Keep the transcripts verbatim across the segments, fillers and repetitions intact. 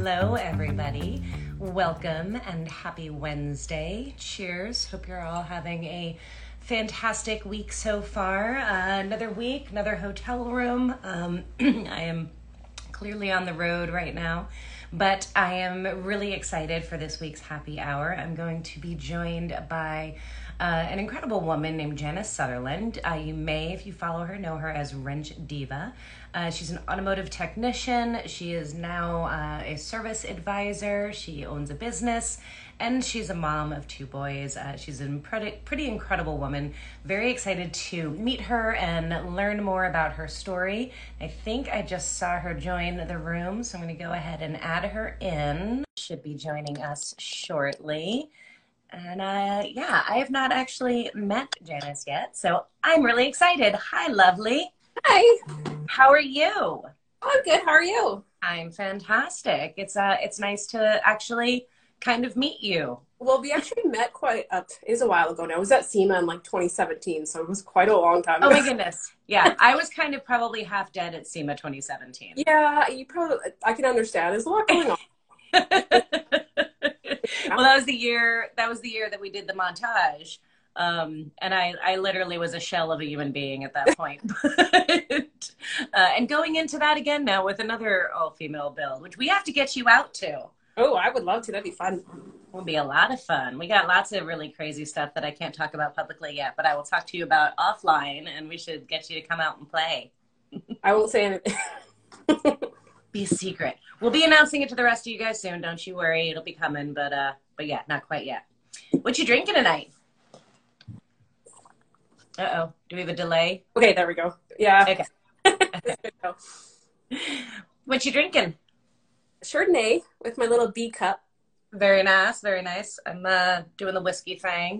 Hello, everybody. Welcome and happy Wednesday. Cheers. Hope you're all having a fantastic week so far. Uh, another week, another hotel room. Um, I am clearly on the road right now, but I am really excited for this week's happy hour. I'm going to be joined by uh, an incredible woman named Janice Sutherland. Uh, you may, if you follow her, know her as Wrench Diva. Uh, she's an automotive technician. She is now uh, a service advisor. She owns a business, and she's a mom of two boys. Uh, she's a pretty, pretty incredible woman. Very excited to meet her and learn more about her story. I think I just saw her join the room, so I'm going to go ahead and add her in. Should be joining us shortly. And uh, yeah, I have not actually met Janice yet, so I'm really excited. Hi, lovely. Hi. How are you? I'm good. How are you? I'm fantastic. It's uh, it's nice to actually kind of meet you. Well, we actually met quite a, it was a while ago now. I was at SEMA in like twenty seventeen, so it was quite a long time ago. Oh my goodness. Yeah, I was kind of probably half dead at SEMA twenty seventeen. Yeah, you probably, I can understand. There's a lot going on. Well, that was the year, that was the year that we did the montage. Um, and I, I literally was a shell of a human being at that point. But, uh, and going into that again now with another all-female build, which we have to get you out to. Oh, I would love to. That'd be fun. Will be a lot of fun. We got lots of really crazy stuff that I can't talk about publicly yet, but I will talk to you about offline, and we should get you to come out and play. I won't say anything. Be a secret. We'll be announcing it to the rest of you guys soon. Don't you worry. It'll be coming, but uh, but yeah, not quite yet. What you drinking tonight? Uh-oh. Do we have a delay? Okay, there we go. Yeah. Okay. What you drinking? Chardonnay with my little B cup. Very nice, very nice. I'm uh, doing the whiskey thing.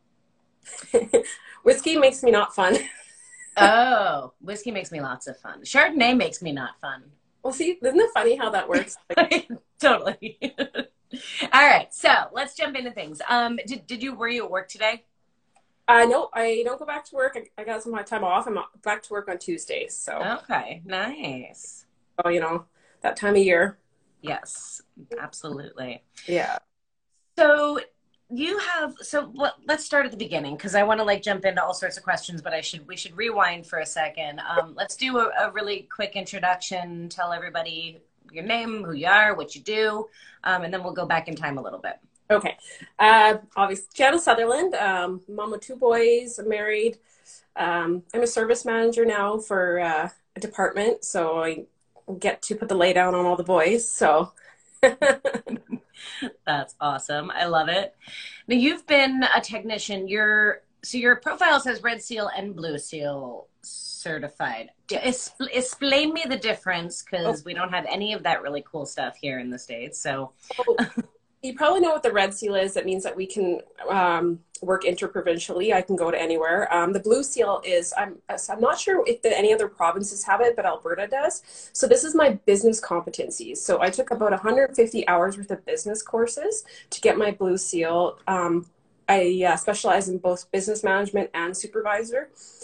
Whiskey makes me not fun. Oh, whiskey makes me lots of fun. Chardonnay makes me not fun. Well, see, isn't it funny how that works? Totally. All right, so let's jump into things. Um, did, did you, were you at work today? Uh, no, I don't go back to work. I, I got some time off. I'm back to work on Tuesdays. So. Okay, nice. Oh, you know, that time of year. Yes, absolutely. Yeah. So you have, so let, let's start at the beginning, because I want to like jump into all sorts of questions, but I should, we should rewind for a second. Um, let's do a, a really quick introduction. Tell everybody your name, who you are, what you do, um, and then we'll go back in time a little bit. Okay. Uh, obviously, Janice Sutherland, um, mom of two boys, I'm married. Um, I'm a service manager now for uh, a department, so I get to put the lay down on all the boys. So that's awesome. I love it. Now you've been a technician. Your so your profile says Red Seal and Blue Seal certified. Es- explain me the difference, because oh. we don't have any of that really cool stuff here in the States. So. Oh. You probably know what the Red Seal is. That means that we can um, work interprovincially. I can go to anywhere. Um, the Blue Seal is, I'm, I'm not sure if the, any other provinces have it, but Alberta does. So this is my business competencies. So I took about one hundred fifty hours worth of business courses to get my Blue Seal. Um, I uh, specialize in both business management and supervisor.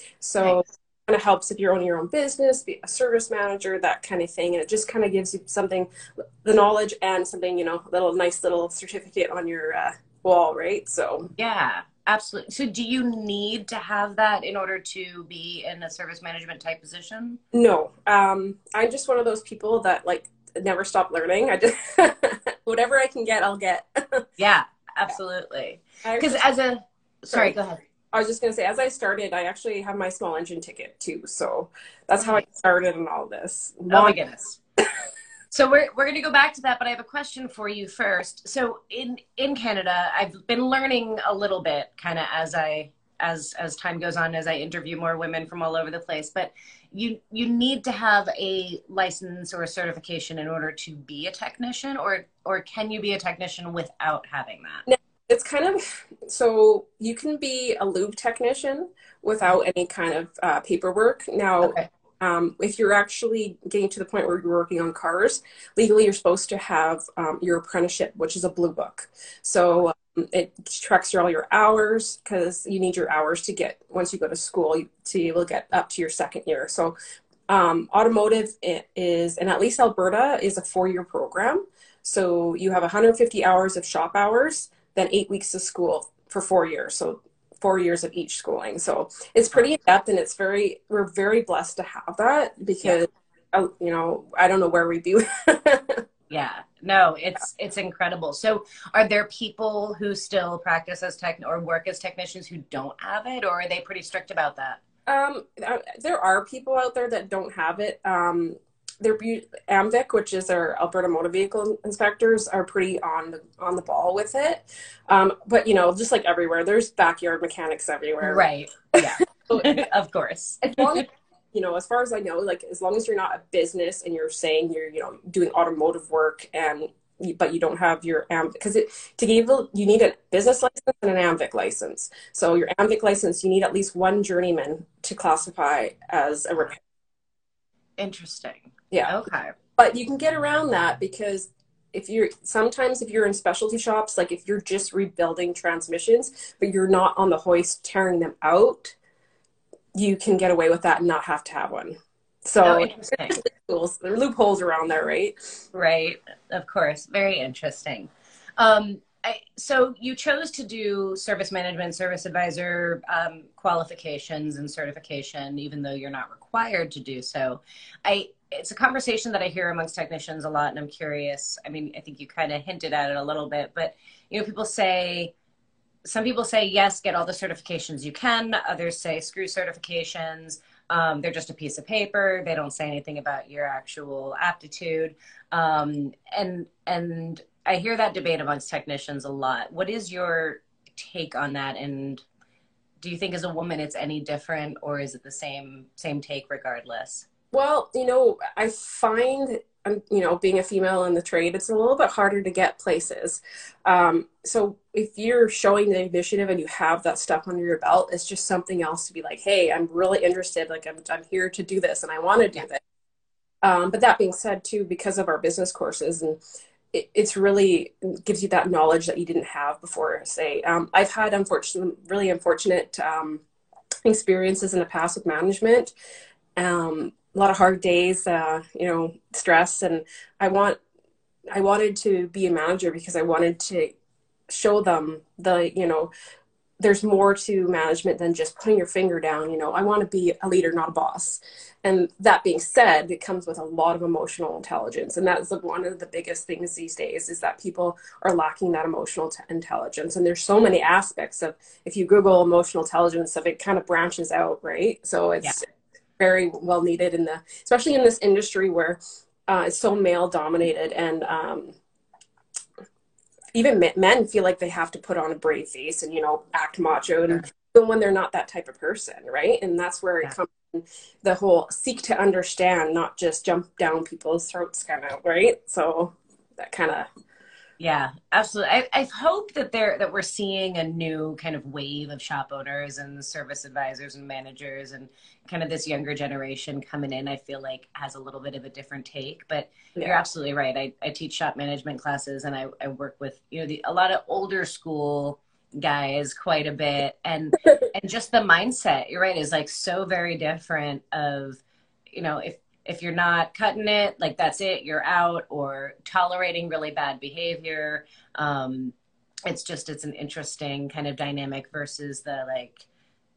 So nice. It kind of helps if you're owning your own business, be a service manager, that kind of thing. And it just kind of gives you something, the knowledge and something, you know, a little nice little certificate on your uh, wall, right? So yeah, absolutely. So do you need to have that in order to be in a service management type position? No, um, I'm just one of those people that like never stop learning. I just, whatever I can get, I'll get. Yeah, absolutely. Because as a, sorry, sorry, go ahead. I was just going to say, as I started, I actually have my small engine ticket too. So that's how I started in all this. Oh my goodness. So we're, we're going to go back to that, but I have a question for you first. So in, in Canada, I've been learning a little bit kind of as I, as, as time goes on, as I interview more women from all over the place, but you, you need to have a license or a certification in order to be a technician, or, or can you be a technician without having that? No. It's kind of, so you can be a lube technician without any kind of uh, paperwork. Now, okay. um, if you're actually getting to the point where you're working on cars, legally you're supposed to have um, your apprenticeship, which is a blue book. So um, it tracks your, all your hours, because you need your hours to get, once you go to school, you, to be able to get up to your second year. So um, automotive is, and at least Alberta, is a four-year program. So you have one hundred fifty hours of shop hours, then eight weeks of school for four years. So four years of each schooling. So it's pretty in depth, and it's very, we're very blessed to have that because, yeah. uh, you know, I don't know where we'd be. Yeah, no, it's it's incredible. So are there people who still practice as tech or work as technicians who don't have it, or are they pretty strict about that? Um, there are people out there that don't have it. Um, they're AMVIC, which is our Alberta Motor Vehicle Inspectors, are pretty on the on the ball with it. Um, but you know, just like everywhere, there's backyard mechanics everywhere. Right. Yeah. So, of course. As long as, you know, as far as I know, like as long as you're not a business and you're saying you're, you know, doing automotive work and but you don't have your AMVIC, because it to give you need a business license and an AMVIC license. So your AMVIC license, you need at least one journeyman to classify as a repair. Interesting. Yeah. Okay. But you can get around that because if you're sometimes if you're in specialty shops, like if you're just rebuilding transmissions, but you're not on the hoist tearing them out, you can get away with that and not have to have one. So oh, interesting. Loopholes, there are loopholes around there, right? Right. Of course. Very interesting. Um, I, so you chose to do service management, service advisor um, qualifications and certification, even though you're not required to do so. I, it's a conversation that I hear amongst technicians a lot, and I'm curious. I mean, I think you kind of hinted at it a little bit, but you know, people say, some people say, yes, get all the certifications you can. Others say, screw certifications. Um, they're just a piece of paper. They don't say anything about your actual aptitude. Um, and, and I hear that debate amongst technicians a lot. What is your take on that? And do you think as a woman it's any different, or is it the same, same take regardless? Well, you know, I find, you know, being a female in the trade, it's a little bit harder to get places. Um, so if you're showing the initiative and you have that stuff under your belt, it's just something else to be like, hey, I'm really interested. Like I'm, I'm here to do this and I want to do Yeah. this. Um, but that being said too, because of our business courses, and it, it's really gives you that knowledge that you didn't have before. Say, um, I've had unfortunate, really unfortunate um, experiences in the past with management. Um, a lot of hard days, uh, you know, stress. And I want, I wanted to be a manager because I wanted to show them the, you know, there's more to management than just putting your finger down. You know, I want to be a leader, not a boss. And that being said, it comes with a lot of emotional intelligence. And that's one of the biggest things these days is that people are lacking that emotional t- intelligence. And there's so many aspects of, if you Google emotional intelligence, of it kind of branches out, right? So it's, yeah. very well needed in the, especially in this industry where uh, it's so male dominated, and um, even men feel like they have to put on a brave face and, you know, act macho, and even when they're not that type of person, right? And that's where yeah. it comes in, the whole seek to understand, not just jump down people's throats kind of, right? So that kind of. Yeah, absolutely. I, I hope that there that we're seeing a new kind of wave of shop owners and service advisors and managers, and kind of this younger generation coming in. I feel like has a little bit of a different take, but yeah. You're absolutely right. I, I teach shop management classes, and I, I work with, you know, the, a lot of older school guys quite a bit, and and just the mindset, you're right, is like so very different of, you know, if If you're not cutting it, like that's it, you're out, or tolerating really bad behavior. Um, it's just, it's an interesting kind of dynamic versus the like,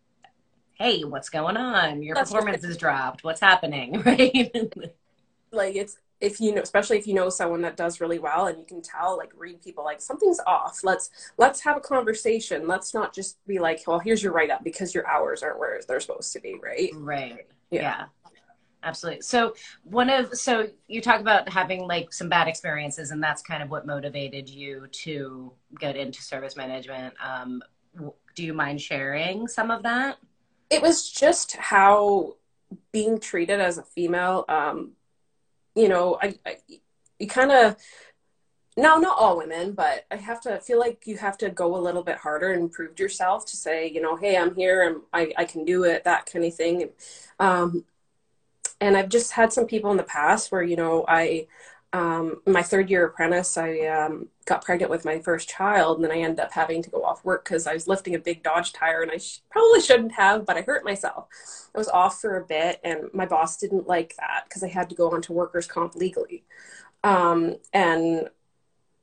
hey, what's going on? Your that's performance is dropped. What's happening, right? Like it's, if you know, especially if you know someone that does really well and you can tell, like read people, like something's off. Let's, let's have a conversation. Let's not just be like, well, here's your write-up because your hours aren't where they're supposed to be, right? Right. Yeah. yeah. Absolutely. So one of, so you talk about having like some bad experiences, and that's kind of what motivated you to get into service management. Um, do you mind sharing some of that? It was just how being treated as a female, um, you know, I, I you kind of, no, not all women, but I have to feel like you have to go a little bit harder and prove yourself to say, you know, hey, I'm here and I, I can do it, that kind of thing. Um, And I've just had some people in the past where, you know, I, um, my third year apprentice, I um, got pregnant with my first child, and then I ended up having to go off work because I was lifting a big Dodge tire, and I sh- probably shouldn't have, but I hurt myself. I was off for a bit, and my boss didn't like that because I had to go onto workers' comp legally. Um, and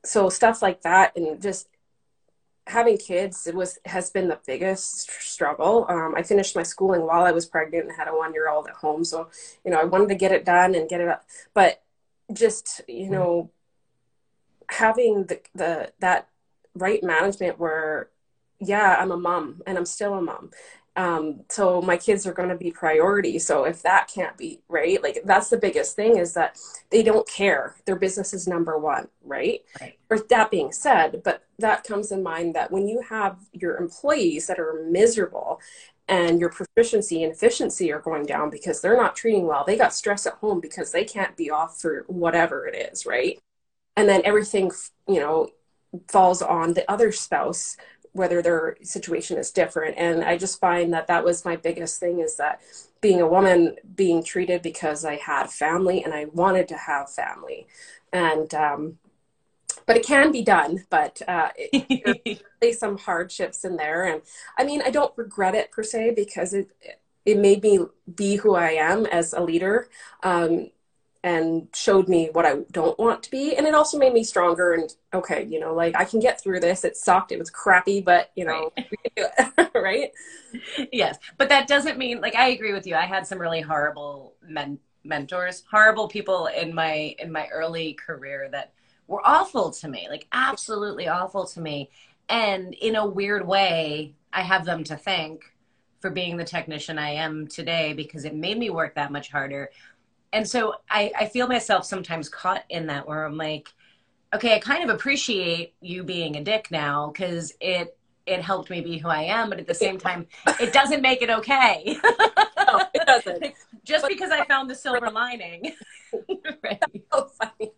so stuff like that, and just having kids, it was has been the biggest struggle. Um, I finished my schooling while I was pregnant and had a one year old at home. So, you know, I wanted to get it done and get it up. But just, you know, having the, the that right management where, yeah, I'm a mom and I'm still a mom. Um, so my kids are going to be priority. So if that can't be right, like that's the biggest thing, is that they don't care. Their business is number one, right? Right. Or that being said, but that comes in mind that when you have your employees that are miserable and your proficiency and efficiency are going down because they're not treating well, they got stress at home because they can't be off for whatever it is, right? And then everything, you know, falls on the other spouse, whether their situation is different. And I just find that that was my biggest thing, is that being a woman, being treated because I had family and I wanted to have family. And, um, but it can be done, but uh, it, there's some hardships in there. And I mean, I don't regret it per se, because it, it made me be who I am as a leader. Um, and showed me what I don't want to be. And it also made me stronger and, okay, you know, like I can get through this. It sucked. It was crappy, but you know, right. We can do it. Right? Yes. But that doesn't mean, like, I agree with you. I had some really horrible men mentors, horrible people in my, in my early career that were awful to me, like absolutely awful to me. And in a weird way, I have them to thank for being the technician I am today, because it made me work that much harder. And so I, I feel myself sometimes caught in that, where I'm like, okay, I kind of appreciate you being a dick now, because it it helped me be who I am. But at the same time, it doesn't make it okay. No, it doesn't. Just but, because I found the silver lining. Right. So funny.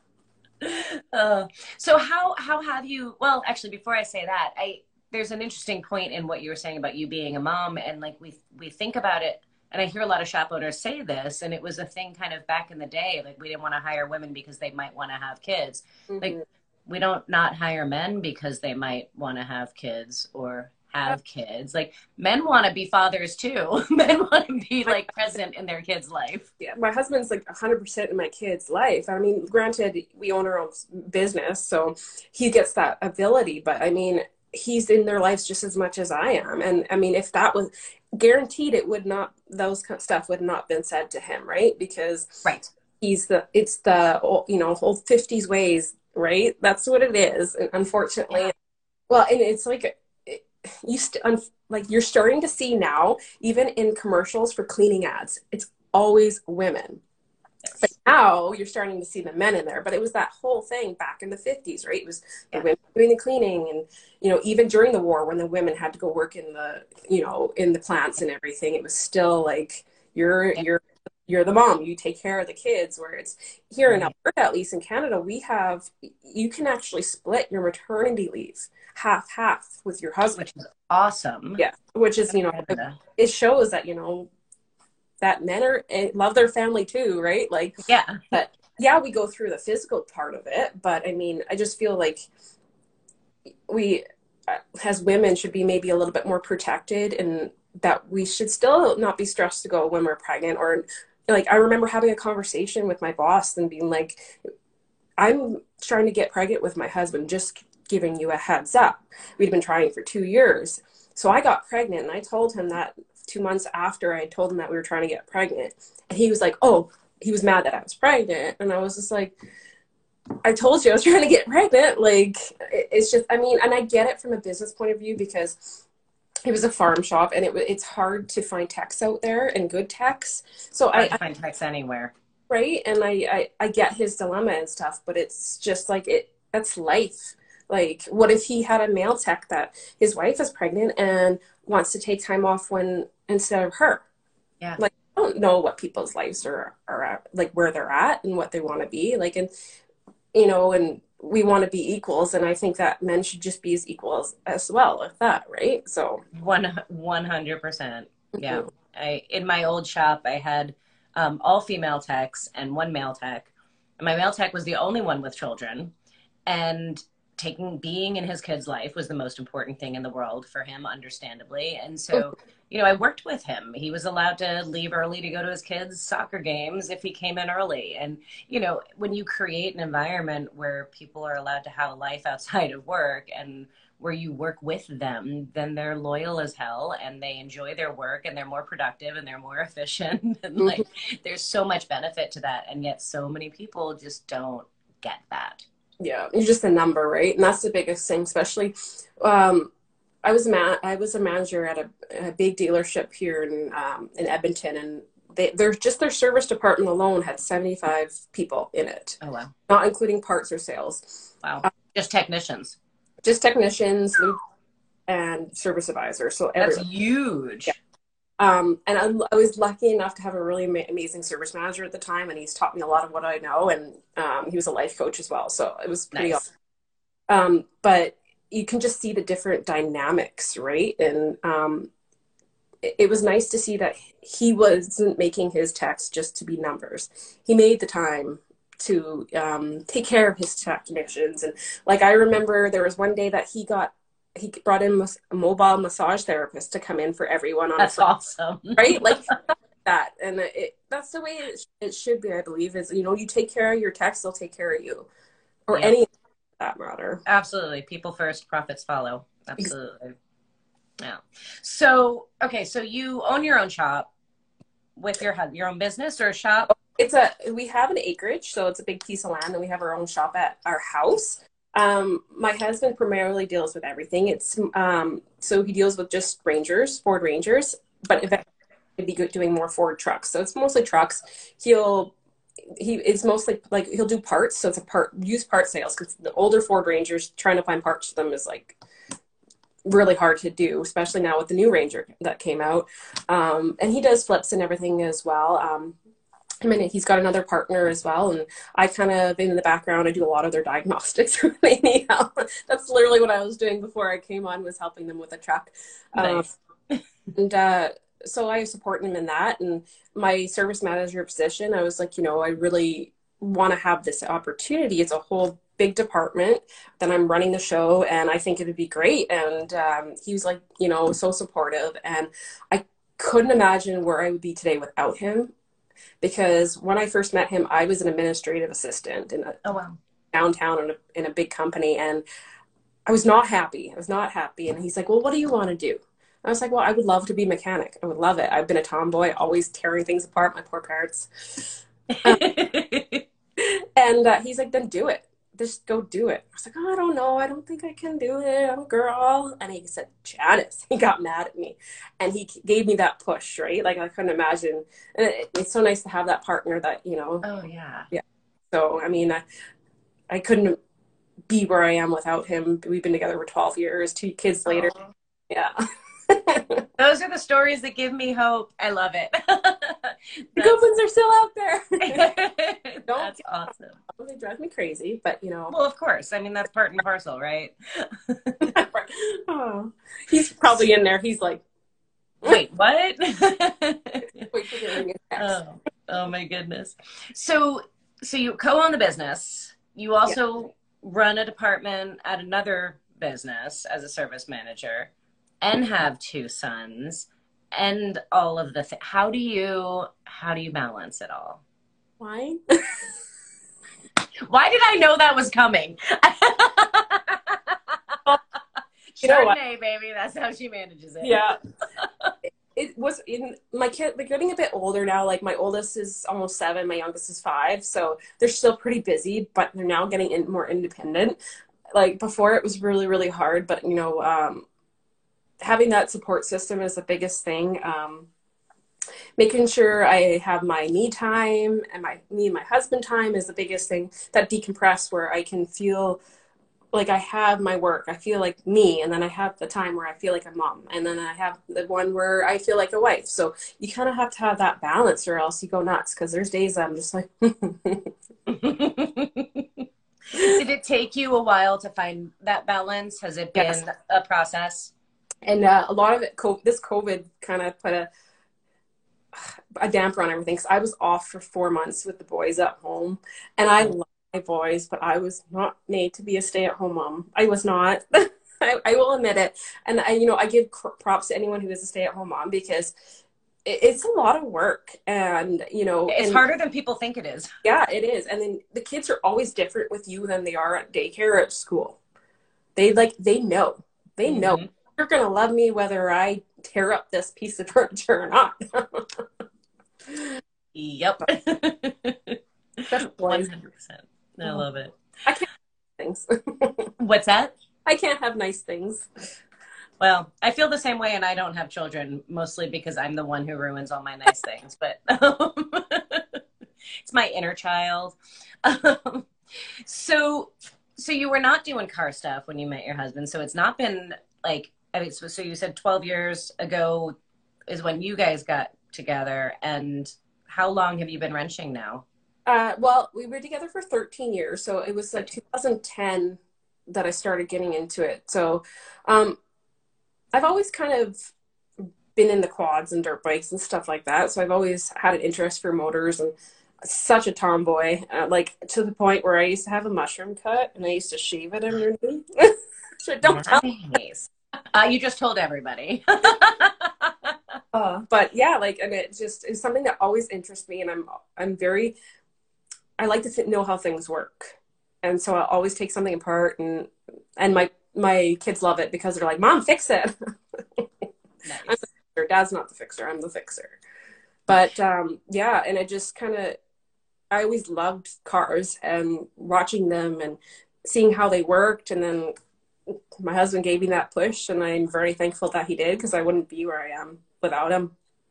Uh, so how how have you? Well, actually, before I say that, I there's an interesting point in what you were saying about you being a mom, and like we we think about it. And I hear a lot of shop owners say this, and it was a thing kind of back in the day, like we didn't want to hire women because they might want to have kids. Mm-hmm. Like we don't not hire men because they might want to have kids or have kids. Like men want to be fathers too. Men want to be like present in their kid's life. Yeah, my husband's like one hundred percent in my kid's life. I mean, granted, we own our own business, so he gets that ability, but I mean, he's in their lives just as much as I am. And I mean, if that was guaranteed, it would not, those kind of stuff would not been said to him, right? Because right, he's the, it's the, you know, whole fifties ways, right? That's what it is. And unfortunately, yeah. Well, and it's like, it, you st- like you're starting to see now, even in commercials for cleaning ads, it's always women. Yes. But now you're starting to see the men in there. But it was that whole thing back in the fifties, right? It was the yeah. women doing the cleaning, and you know, even during the war when the women had to go work in the, you know, in the plants and everything, it was still like you're yeah. you're you're the mom, you take care of the kids. Where it's here right. in Alberta, at least in Canada, we have, you can actually split your maternity leave half half with your husband, which is awesome. Yeah, which is, you know, it, it shows that, you know, that men are love their family too, right? Like, yeah, but yeah, we go through the physical part of it, but I mean, I just feel like we, as women, should be maybe a little bit more protected, and that we should still not be stressed to go when we're pregnant. Or like, I remember having a conversation with my boss and being like, I'm trying to get pregnant with my husband, just giving you a heads up. We'd been trying for two years. So I got pregnant, and I told him that two months after I told him that we were trying to get pregnant. And he was like, oh, he was mad that I was pregnant. And I was just like, I told you I was trying to get pregnant. Like, it's just, I mean, and I get it from a business point of view, because it was a farm shop, and it it's hard to find techs out there, and good techs. So hard I to find techs anywhere. Right. And I, I, I get his dilemma and stuff, but it's just like, it, that's life. Like, what if he had a male tech that his wife is pregnant and wants to take time off when, instead of her? Yeah. Like, I don't know what people's lives are, are at, like where they're at and what they want to be like. And, you know, and we want to be equals. And I think that men should just be as equals as well with that. Right. So one, one hundred percent. Yeah. Mm-hmm. I, in my old shop, I had um, all female techs and one male tech. And my male tech was the only one with children. And taking being in his kid's life was the most important thing in the world for him, understandably. And so, you know, I worked with him. He was allowed to leave early to go to his kids' soccer games if he came in early. And, you know, when you create an environment where people are allowed to have a life outside of work and where you work with them, then they're loyal as hell and they enjoy their work and they're more productive and they're more efficient. And like, there's so much benefit to that. And yet so many people just don't get that. Yeah, you're just a number, right? And that's the biggest thing, especially. Um, I was a man. I was a manager at a, a big dealership here in um, in Edmonton, and they they're just their service department alone had seventy-five people in it. Oh wow! Not including parts or sales. Wow, um, just technicians. Just technicians and service advisors. So that's everyone. Huge. Yeah. Um, and I, I was lucky enough to have a really ma- amazing service manager at the time, and he's taught me a lot of what I know, and um, he was a life coach as well, so it was pretty nice. Awesome. Um, but you can just see the different dynamics, right? And um, it, it was nice to see that he wasn't making his techs just to be numbers. He made the time to um, take care of his technicians, and like I remember there was one day that he got he brought in a mobile massage therapist to come in for everyone on that's a awesome, right? Like that. And it, that's the way it, it should be, I believe, is, you know, you take care of your techs, they'll take care of you, or yep. any that matter. Absolutely. People first, profits follow. Absolutely. Yeah. So, okay. So you own your own shop with your, your own business or a shop? It's a, we have an acreage, so it's a big piece of land, and we have our own shop at our house. Um, my husband primarily deals with everything. It's, um, so he deals with just Rangers, Ford Rangers, but eventually he'd be good doing more Ford trucks. So it's mostly trucks. He'll, he, it's mostly like, he'll do parts. So it's a part, used part sales, because the older Ford Rangers, trying to find parts for them is like really hard to do, especially now with the new Ranger that came out. Um, and he does flips and everything as well. Um, I mean, he's got another partner as well, and I kind of in the background, I do a lot of their diagnostics. Anyhow, that's literally what I was doing before I came on, was helping them with a truck. Nice. Um, and uh, so I support him in that. And my service manager position, I was like, you know, I really want to have this opportunity. It's a whole big department that I'm running the show, and I think it would be great. And um, he was like, you know, so supportive, and I couldn't imagine where I would be today without him. Because when I first met him, I was an administrative assistant in a oh, wow. downtown in a, in a big company, and I was not happy. I was not happy. And he's like, well, what do you want to do? I was like, well, I would love to be a mechanic. I would love it. I've been a tomboy, always tearing things apart, my poor parents. Um, and uh, he's like, then do it. Just go do it. I was like, oh, I don't know. I don't think I can do it. I'm a girl. And he said, Janice. He got mad at me. And he gave me that push, right? Like, I couldn't imagine. And it, it's so nice to have that partner that, you know. Oh, yeah. Yeah. So, I mean, I, I couldn't be where I am without him. We've been together for twelve years, two kids later. Oh. Yeah. Those are the stories that give me hope. I love it. The good ones are still out there. That's awesome. They drive me crazy, but you know. Well, of course. I mean, that's part and parcel, right? Oh, he's probably in there. He's like, wait, what? Wait for getting his text. Oh, oh my goodness. So, so you co-own the business. You also yeah. run a department at another business as a service manager, and have two sons, and all of the th- how do you how do you balance it all? Why? Why did I know that was coming? You know what? Chardonnay, baby, that's how she manages it. Yeah. It was in my kid, they're getting a bit older now. Like my oldest is almost seven, my youngest is five. So they're still pretty busy, but they're now getting in, more independent. Like before it was really, really hard, but you know, um, having that support system is the biggest thing. Um, making sure I have my me time and my me and my husband time is the biggest thing. That decompress where I can feel like I have my work, I feel like me, and then I have the time where I feel like a mom, and then I have the one where I feel like a wife. So you kind of have to have that balance, or else you go nuts. Because there's days I'm just like. Did it take you a while to find that balance? Has it been yes. a process? And uh, a lot of it, this COVID kind of put a a damper on everything. Because I was off for four months with the boys at home, and I love my boys, but I was not made to be a stay-at-home mom. I was not. I, I will admit it. And I, you know, I give props to anyone who is a stay-at-home mom because it, it's a lot of work, and you know, It's and harder than people think it is. yeah, it is. And then the kids are always different with you than they are at daycare or at school. They like they know. They know Mm-hmm. you're gonna love me whether I tear up this piece of furniture or not. Yep. Especially boys. one hundred percent. I love it. I can't have things. What's that? I can't have nice things. Well, I feel the same way, and I don't have children, mostly because I'm the one who ruins all my nice things. But um, it's my inner child. Um, so, so you were not doing car stuff when you met your husband. So it's not been like, I mean, so, so you said twelve years ago is when you guys got together, and how long have you been wrenching now? Uh, well, we were together for thirteen years, so it was like two thousand ten that I started getting into it. So, um, I've always kind of been in the quads and dirt bikes and stuff like that. So I've always had an interest for motors, and such a tomboy, uh, like to the point where I used to have a mushroom cut and I used to shave it underneath. So don't tell. Nice. Uh, you just told everybody. Uh, but yeah, like, and it just is something that always interests me, and I'm I'm very I like to th- know how things work, and so I'll always take something apart, and and my my kids love it because they're like, "Mom, fix it." Nice. I'm the fixer. Dad's not the fixer. I'm the fixer. But um, yeah, and I just kind of I always loved cars and watching them and seeing how they worked, and then my husband gave me that push, and I'm very thankful that he did because I wouldn't be where I am without him.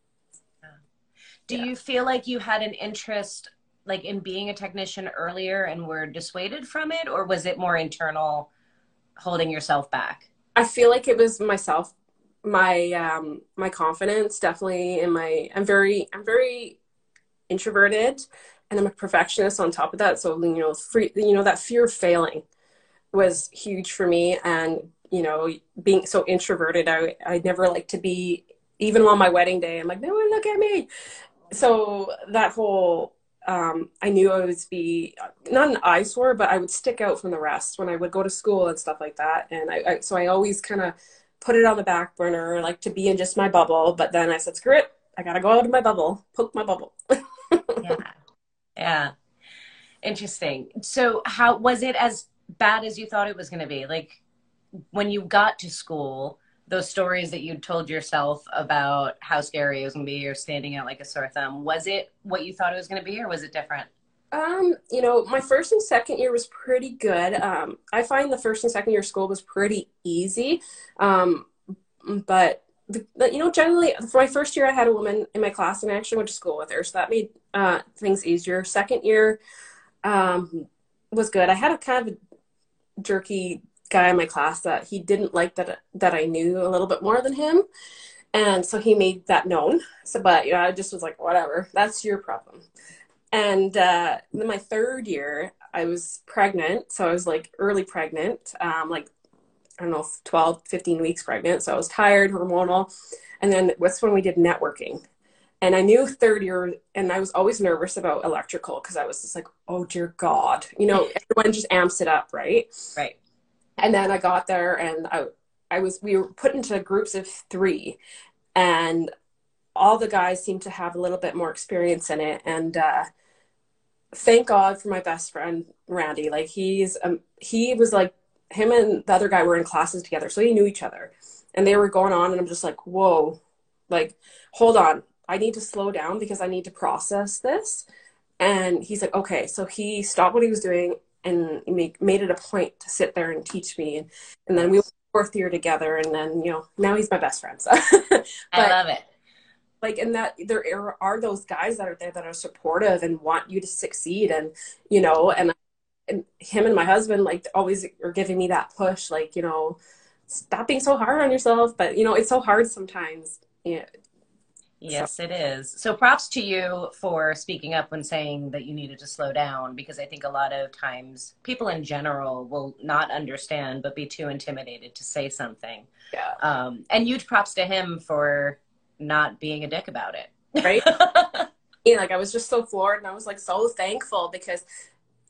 Do Yeah. you feel like you had an interest like in being a technician earlier and were dissuaded from it, or was it more internal, holding yourself back? I feel like it was myself, my um my confidence definitely, in my I'm very I'm very introverted, and I'm a perfectionist on top of that. So you know, free, you know that fear of failing was huge for me, and you know, being so introverted, I I never like to be, even on my wedding day, I'm like, no one look at me. So that whole um, I knew I would be not an eyesore, but I would stick out from the rest when I would go to school and stuff like that. And I, I so I always kind of put it on the back burner, like to be in just my bubble. But then I said, screw it, I gotta go out of my bubble, poke my bubble. Yeah. Yeah. Interesting. So how was it as bad as you thought it was going to be? Like when you got to school, those stories that you told yourself about how scary it was going to be or standing out like a sore thumb, was it what you thought it was going to be, or was it different? Um, you know, my first and second year was pretty good. Um, I find the first and second year school was pretty easy. Um, but, the, the, you know, generally for my first year, I had a woman in my class and I actually went to school with her. So that made uh, things easier. Second year um, was good. I had a kind of a jerky guy in my class that he didn't like that, that I knew a little bit more than him. And so he made that known. So, but, you know, I just was like, whatever, that's your problem. And uh, then my third year, I was pregnant. So I was like early pregnant, um, like, I don't know, twelve, fifteen weeks pregnant. So I was tired, hormonal. And then that's when we did networking. And I knew third year, and I was always nervous about electrical because I was just like, oh, dear God. You know, everyone just amps it up, right? Right. And then I got there, and I, I was, we were put into groups of three. And all the guys seemed to have a little bit more experience in it. And, uh, thank God for my best friend, Randy. Like he's, um, he was like, him and the other guy were in classes together. So he knew each other, and they were going on, and I'm just like, whoa, like, hold on. I need to slow down because I need to process this. And he's like, okay. So he stopped what he was doing and he made it a point to sit there and teach me. And, and then we were fourth year together, and then, you know, now he's my best friend. So. But, I love it. like, and that there are those guys that are there that are supportive and want you to succeed, and you know, and, and him and my husband like always are giving me that push, like, you know, stop being so hard on yourself. But you know, it's so hard sometimes. Yeah. Yes, so. It is. So props to you for speaking up when saying that you needed to slow down, because I think a lot of times people in general will not understand but be too intimidated to say something. Yeah. Um, and huge props to him for not being a dick about it. Right. Yeah, like I was just so floored, and I was like so thankful because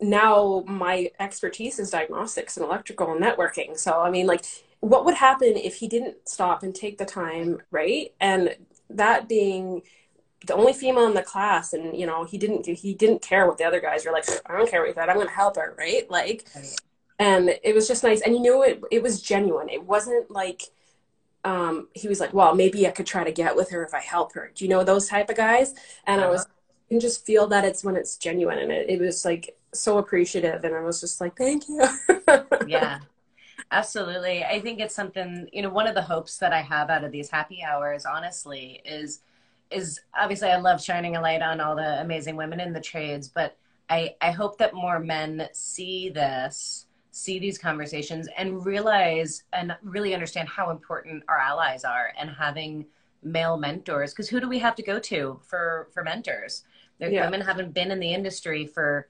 now my expertise is diagnostics and electrical and networking. So, I mean, like, what would happen if he didn't stop and take the time, right? And that being the only female in the class, and you know, he didn't he didn't care what the other guys were like. I don't care what you thought. I'm going to help her, right? Like, and it was just nice. And you knew it. It was genuine. It wasn't like um, he was like, well, maybe I could try to get with her if I help her. Do you know those type of guys? And uh-huh. I was, you can just feel that it's when it's genuine, and it, it was like so appreciative. And I was just like, thank you. Yeah, absolutely. I think it's something, you know, one of the hopes that I have out of these happy hours, honestly, is, is obviously I love shining a light on all the amazing women in the trades, but I, I hope that more men see this, see these conversations and realize and really understand how important our allies are, and having male mentors. Because who do we have to go to for, for mentors? Yeah. Women haven't been in the industry for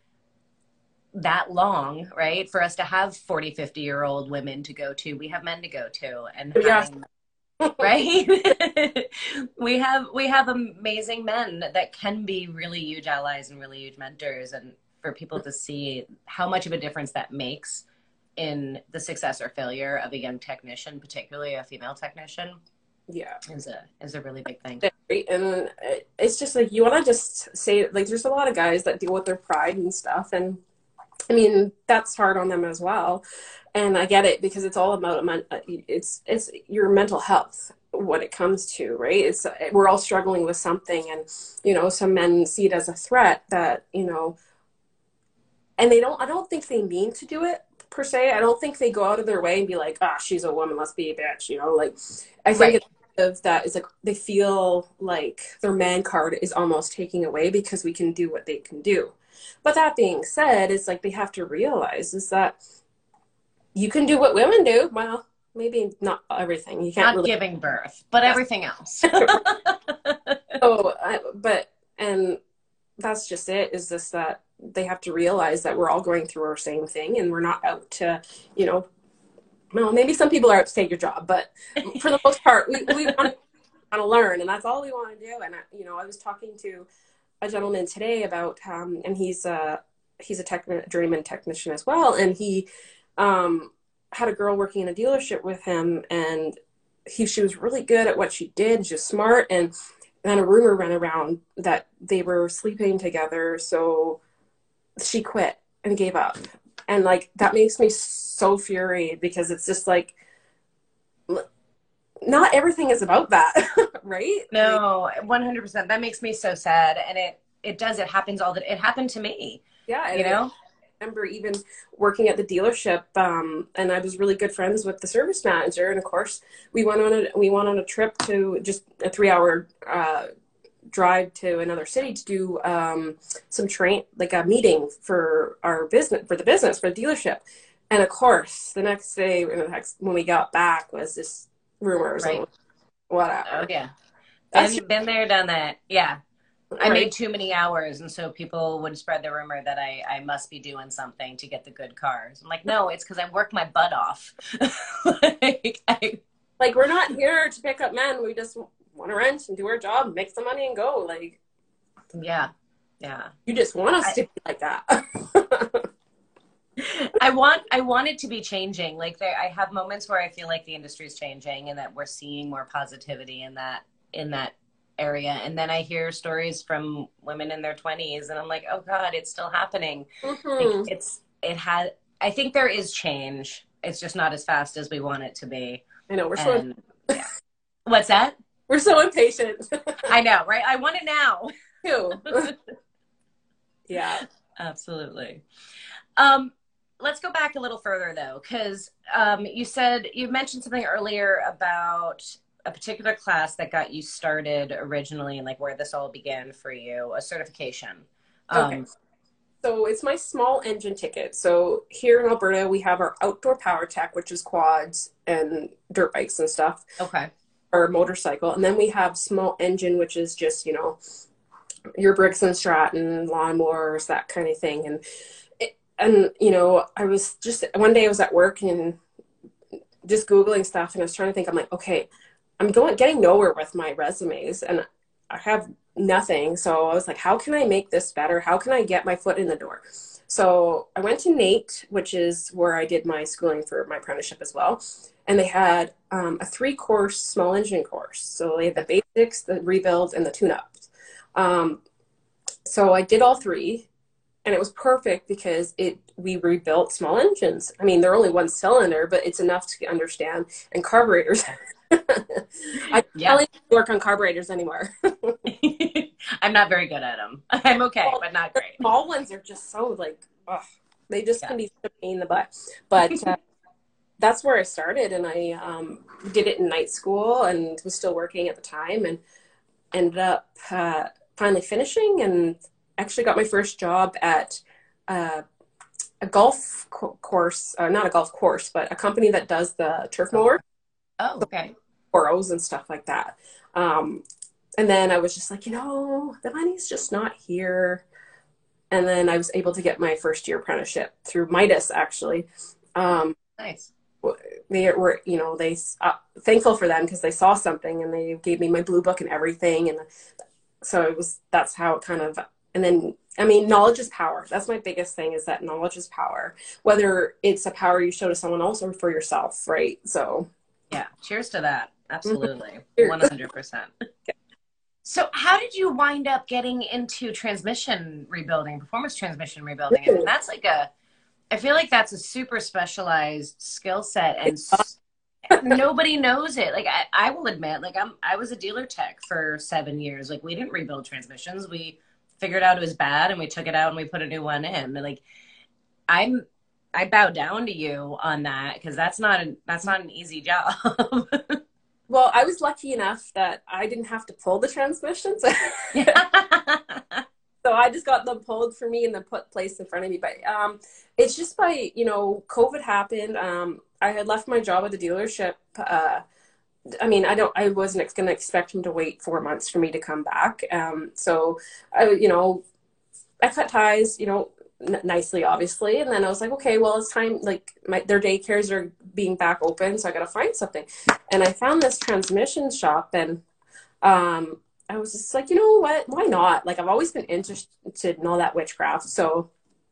that long, right? For us to have forty, fifty year old women to go to, we have men to go to. And having, yeah. Right? we have, we have amazing men that can be really huge allies and really huge mentors. And for people to see how much of a difference that makes in the success or failure of a young technician, particularly a female technician, yeah, is a is a really big thing. And it's just like, you want to just say, like, there's a lot of guys that deal with their pride and stuff, and I mean, that's hard on them as well. And I get it, because it's all about it's it's your mental health, what it comes to, right? It's we're all struggling with something, and you know, some men see it as a threat that, you know, and they don't. I don't think they mean to do it per se. I don't think they go out of their way and be like, ah, she's a woman, let's be a bitch, you know. Like, I think right. It's of that is like they feel like their man card is almost taking away because we can do what they can do. But that being said, it's like they have to realize is that you can do what women do. Well, maybe not everything. You can't not really giving birth, but yeah. Everything else. So, I, but and that's just it. Is this that they have to realize that we're all going through our same thing, and we're not out to, you know. Well, maybe some people are out to take your job, but for the most part, we, we want to learn, and that's all we want to do. And, I, you know, I was talking to a gentleman today about, um, and he's a, he's a tech, journeyman technician as well, and he um, had a girl working in a dealership with him, and he she was really good at what she did, just smart, and then a rumor ran around that they were sleeping together, so she quit and gave up. And like, that makes me so furious, because it's just like, not everything is about that, right? No, one hundred percent. That makes me so sad. And it, it does, it happens all the, it happened to me. Yeah. You know, I remember even working at the dealership, um, and I was really good friends with the service manager. And of course we went on a, we went on a trip to just a three hour, uh, drive to another city to do um, some train, like a meeting for our business, for the business, for the dealership. And of course, the next day, when we got back, was this rumors right. and whatever. Oh yeah, been, just, been there, done that. Yeah, right. I made too many hours, and so people would spread the rumor that I I must be doing something to get the good cars. I'm like, no, it's because I worked my butt off. like, I, like we're not here to pick up men. We just want to rent and do our job, make some money and go. Like, yeah, yeah. You just want us I, to be like that. I want, I want it to be changing. Like there, I have moments where I feel like the industry is changing and that we're seeing more positivity in that, in that area. And then I hear stories from women in their twenties and I'm like, oh God, it's still happening. Mm-hmm. Like it's, it had, I think there is change. It's just not as fast as we want it to be. I know we're so, yeah. What's that? We're so impatient. I know, right? I want it now. Too. Yeah. Absolutely. Um, let's go back a little further though, because um, you said, you mentioned something earlier about a particular class that got you started originally and like where this all began for you, a certification. Um, okay. So it's my small engine ticket. So here in Alberta, we have our outdoor power tech, which is quads and dirt bikes and stuff. Okay. Or motorcycle. And then we have small engine, which is just, you know, your Briggs and Stratton, lawnmowers, that kind of thing. And, it, and, you know, I was just, one day I was at work and just Googling stuff and I was trying to think, I'm like, okay, I'm going, getting nowhere with my resumes. And I have nothing. So I was like, how can I make this better? How can I get my foot in the door? So I went to NAIT, which is where I did my schooling for my apprenticeship as well. And they had um, a three course small engine course. So they had the basics, the rebuilds, and the tune ups. Um, so I did all three, and it was perfect because it we rebuilt small engines. I mean, they're only one cylinder, but it's enough to understand. And carburetors. I Yeah. don't work on carburetors anymore. I'm not very good at them. I'm okay, Well, but not the great. small ones are just so like, ugh, they just Yeah. can be such a pain in the butt. But uh, that's where I started, and I um, did it in night school, and was still working at the time, and ended up uh, finally finishing, and actually got my first job at uh, a golf co- course, uh, not a golf course, but a company that does the turf Oh, mower, oh, okay. Boros and stuff like that. Um, and then I was just like, you know, the money's just not here. And then I was able to get my first year apprenticeship through Midas, actually. Um, Nice. they were, you know, they uh, thankful for them because they saw something and they gave me my blue book and everything. And so it was, that's how it kind of, and then, I mean, knowledge is power. That's my biggest thing, is that knowledge is power, whether it's a power you show to someone else or for yourself, right? So, Yeah. Cheers to that. Absolutely. cheers. one hundred percent. So how did you wind up getting into transmission rebuilding, performance transmission rebuilding? I mean, that's like a, I feel like that's a super specialized skill set, and s- nobody knows it. Like I, I will admit, like I'm, I was a dealer tech for seven years. Like we didn't rebuild transmissions. We figured out it was bad and we took it out and we put a new one in. And like I'm, I bow down to you on that because that's not a, that's not an easy job. Well, I was lucky enough that I didn't have to pull the transmissions. Yeah. So I just got them pulled for me and then put placed in front of me. But um, it's just by, you know, COVID happened. Um, I had left my job at the dealership. Uh, I mean, I don't, I wasn't going to expect him to wait four months for me to come back. Um, so I, you know, I cut ties, you know, n- nicely, obviously. And then I was like, okay, well, it's time, like my, their daycares are being back open. So I got to find something. And I found this transmission shop, and um, I was just like, you know what? Why not? Like, I've always been interested in all that witchcraft. So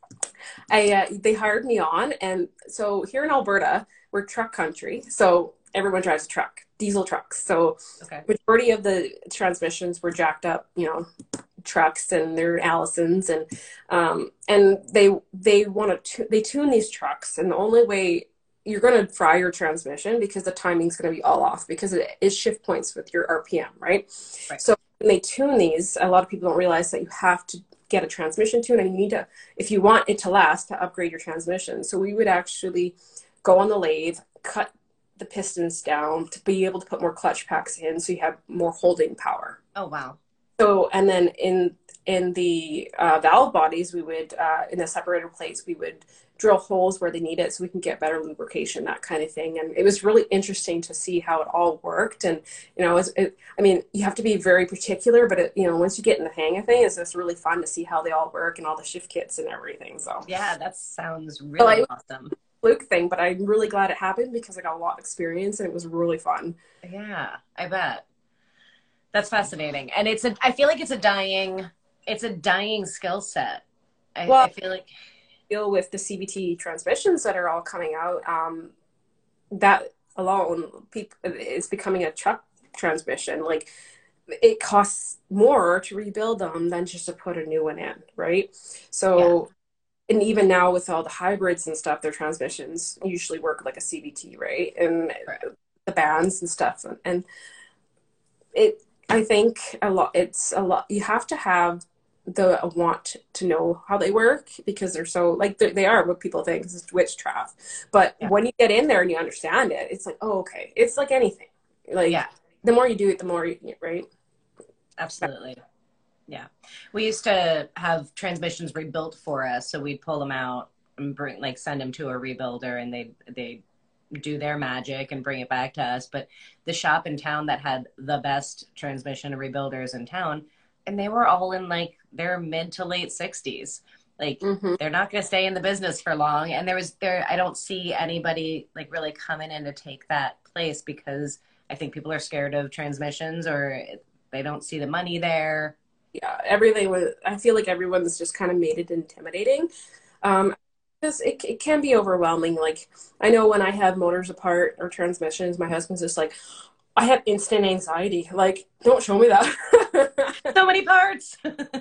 I, uh, they hired me on. And so here in Alberta, we're truck country. So everyone drives a truck, diesel trucks. So Okay. majority of the transmissions were jacked up, you know, trucks, and they're Allisons, and um, and they they want to they tune these trucks, and the only way you're going to fry your transmission, because the timing's going to be all off, because it is shift points with your R P M, right? Right. So when they tune these, a lot of people don't realize that you have to get a transmission tune, and you need to, if you want it to last, to upgrade your transmission. So we would actually go on the lathe, cut the pistons down to be able to put more clutch packs in, so you have more holding power. Oh, wow. So, and then in in the uh, valve bodies, we would uh, in the separator plates, we would drill holes where they need it, so we can get better lubrication, that kind of thing. And it was really interesting to see how it all worked. And you know, it, was, it, I mean, you have to be very particular, but it, you know, once you get in the hang of things, it's really fun to see how they all work and all the shift kits and everything. So Yeah, that sounds so really it was awesome. a fluke thing, but I'm really glad it happened because I got a lot of experience and it was really fun. Yeah, I bet. That's fascinating. And it's a, I feel like it's a dying, it's a dying skill set. I, I Well, feel like, deal with the C V T transmissions that are all coming out. Um, that alone, people, is becoming a truck transmission. Like, it costs more to rebuild them than just to put a new one in, right? yeah, So, and even now with all the hybrids and stuff, their transmissions usually work like a C V T, right? And right. the bands and stuff, and it. I think a lot. It's a lot. You have to have the want to know how they work, because they're so, like, they they are what people think is witchcraft. But Yeah, when you get in there and you understand it, it's like, oh, okay. It's like anything. Like, yeah, the more you do it, the more you, right? absolutely. Yeah. We used to have transmissions rebuilt for us. So we'd pull them out and bring, like, send them to a rebuilder, and they, they do their magic and bring it back to us. But the shop in town that had the best transmission rebuilders in town, and they were all in like their mid to late sixties. Like Mm-hmm. they're not going to stay in the business for long. And there was there, I don't see anybody like really coming in to take that place, because I think people are scared of transmissions, or they don't see the money there. Yeah, everything was, I feel like everyone's just kind of made it intimidating. Um, because it, it can be overwhelming. Like, I know when I have motors apart or transmissions, my husband's just like, I have instant anxiety. Like, don't show me that. So many parts.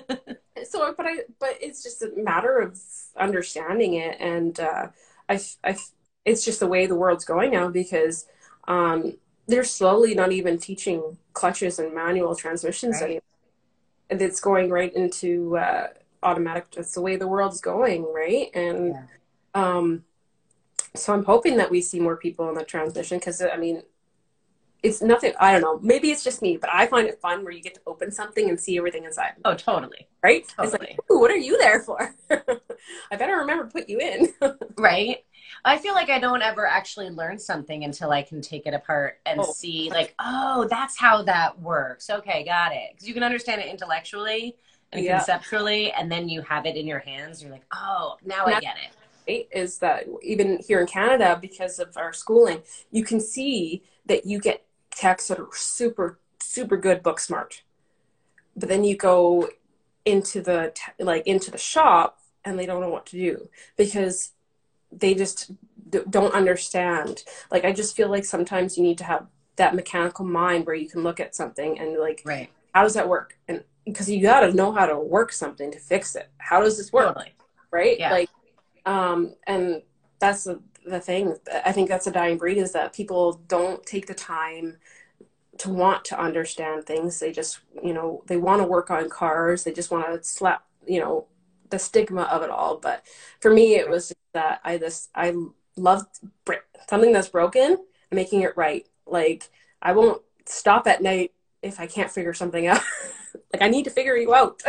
So, but I, but it's just a matter of understanding it. And, uh, I, I, it's just the way the world's going now because, um, they're slowly not even teaching clutches and manual transmissions Right. anymore. And it's going right into, uh, automatic. That's the way the world's going. Right. And, Yeah. um, so I'm hoping that we see more people in the transmission because I mean, it's nothing. I don't know. Maybe it's just me, but I find it fun where you get to open something and see everything inside. Oh, totally. Right? It's like, Totally. ooh, what are you there for? I better remember to put you in. Right. I feel like I don't ever actually learn something until I can take it apart and Oh, see, like, oh, that's how that works. Okay, got it. Because you can understand it intellectually and yeah. conceptually, and then you have it in your hands. You're like, oh, now And I that's get it. great is that even here in Canada, because of our schooling, you can see that you get techs that are super, super good book smart. But then you go into the like into the shop and they don't know what to do because they just d- don't understand. Like I just feel like sometimes you need to have that mechanical mind where you can look at something and like, Right. how does that work? And because you got to know how to work something to fix it. How does this work? Totally. Right? Yeah. Like, um, and that's the, the thing. I think that's a dying breed is that people don't take the time to want to understand things. They just, you know, they want to work on cars. They just want to slap, you know, the stigma of it all. But for me, it was just that I just, I loved something that's broken and making it right. Like I won't stop at night if I can't figure something out. Like I need to figure you out.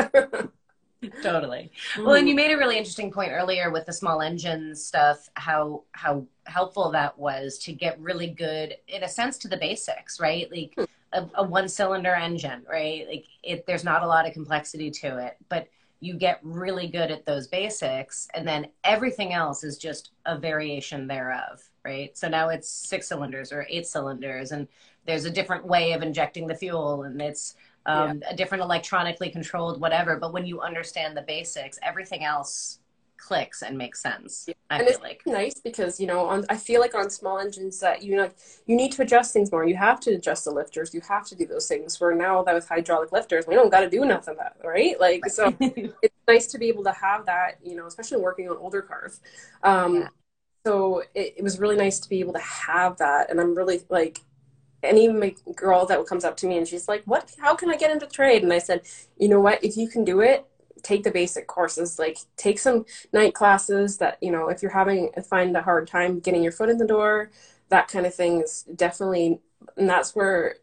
Totally. Well, and you made a really interesting point earlier with the small engine stuff, how how helpful that was to get really good, in a sense, to the basics, right? Like a, a one cylinder engine, right? Like it, there's not a lot of complexity to it, but you get really good at those basics, and then everything else is just a variation thereof, right? So now it's six cylinders or eight cylinders, and there's a different way of injecting the fuel, and it's Yeah. um, a different electronically controlled whatever. But when you understand the basics, everything else clicks and makes sense. Yeah. I And feel it's like. nice because, you know, on I feel like on small engines that you know you need to adjust things more. You have to adjust the lifters. You have to do those things. Where now that with hydraulic lifters, we don't got to do nothing that, right? Like so Right. it's nice to be able to have that, you know, especially working on older cars. Um, Yeah. so it, it was really nice to be able to have that. And I'm really like any my girl that comes up to me and she's like, what, how can I get into trade? And I said, you know what, if you can do it, take the basic courses, like take some night classes that, you know, if you're having, find a hard time getting your foot in the door, that kind of thing is definitely, and that's where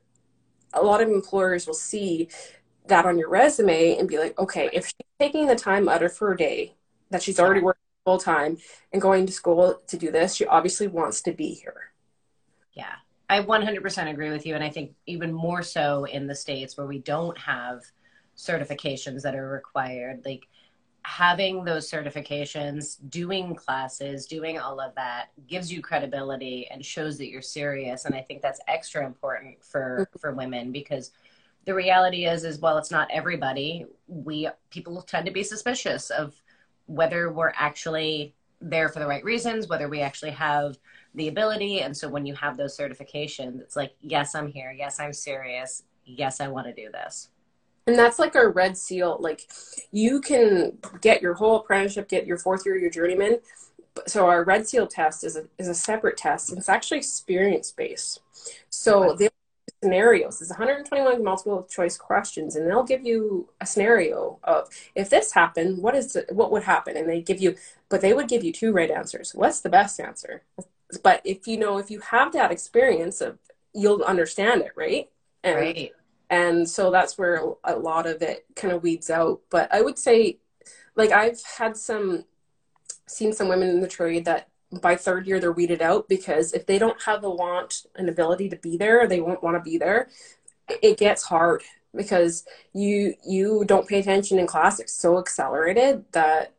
a lot of employers will see that on your resume and be like, okay, if she's taking the time out of her day that she's already Yeah. working full time and going to school to do this, she obviously wants to be here. Yeah. I one hundred percent agree with you. And I think even more so in the States where we don't have certifications that are required, like having those certifications, doing classes, doing all of that gives you credibility and shows that you're serious. And I think that's extra important for, for women because the reality is, is well, it's not everybody. We, people tend to be suspicious of whether we're actually there for the right reasons, whether we actually have the ability. And so when you have those certifications, it's like, yes, I'm here. Yes, I'm serious. Yes, I want to do this. And that's like our red seal. Like you can get your whole apprenticeship, get your fourth year, your journeyman. So our red seal test is a, is a separate test. And it's actually experience based. So Okay. the scenarios is one hundred twenty-one multiple choice questions, and they'll give you a scenario of if this happened, what is it, what would happen? And they give you, but they would give you two right answers. What's the best answer? But if you know, if you have that experience of, you'll understand it, right? And Right. and so that's where a lot of it kind of weeds out. But I would say, like I've had some, seen some women in the trade that by third year they're weeded out because if they don't have the want and ability to be there, they won't want to be there. It gets hard because you you don't pay attention in class. It's so accelerated that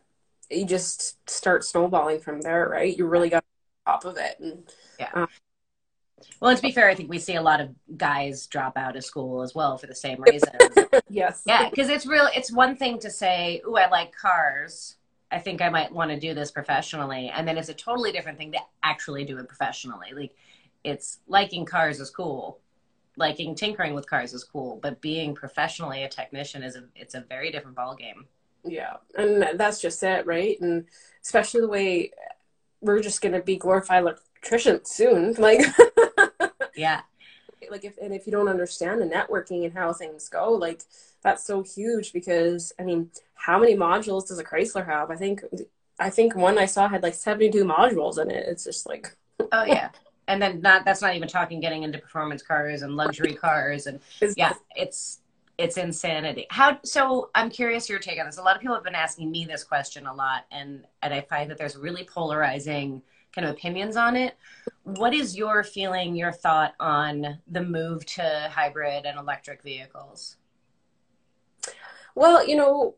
you just start snowballing from there, right? You really got on top of it. And Yeah. um, Well, to be fair, I think we see a lot of guys drop out of school as well for the same reason. Yes. Yeah, because it's real. It's one thing to say, "Ooh, I like cars. I think I might want to do this professionally," and then it's a totally different thing to actually do it professionally. Like, it's liking cars is cool, liking tinkering with cars is cool, but being professionally a technician is a it's a very different ballgame. Yeah, and that's just it, right? And especially the way we're just going to be glorified electricians soon, like. Yeah. Like if and if you don't understand the networking and how things go, like that's so huge because I mean, how many modules does a Chrysler have? I think I think one I saw had like seventy-two modules in it. It's just like Oh yeah. And then not that's not even talking getting into performance cars and luxury cars and yeah, it's it's insanity. How so I'm curious your take on this. A lot of people have been asking me this question a lot and and I find that there's really polarizing kind of opinions on it. What is your feeling, your thought on the move to hybrid and electric vehicles? Well, you know,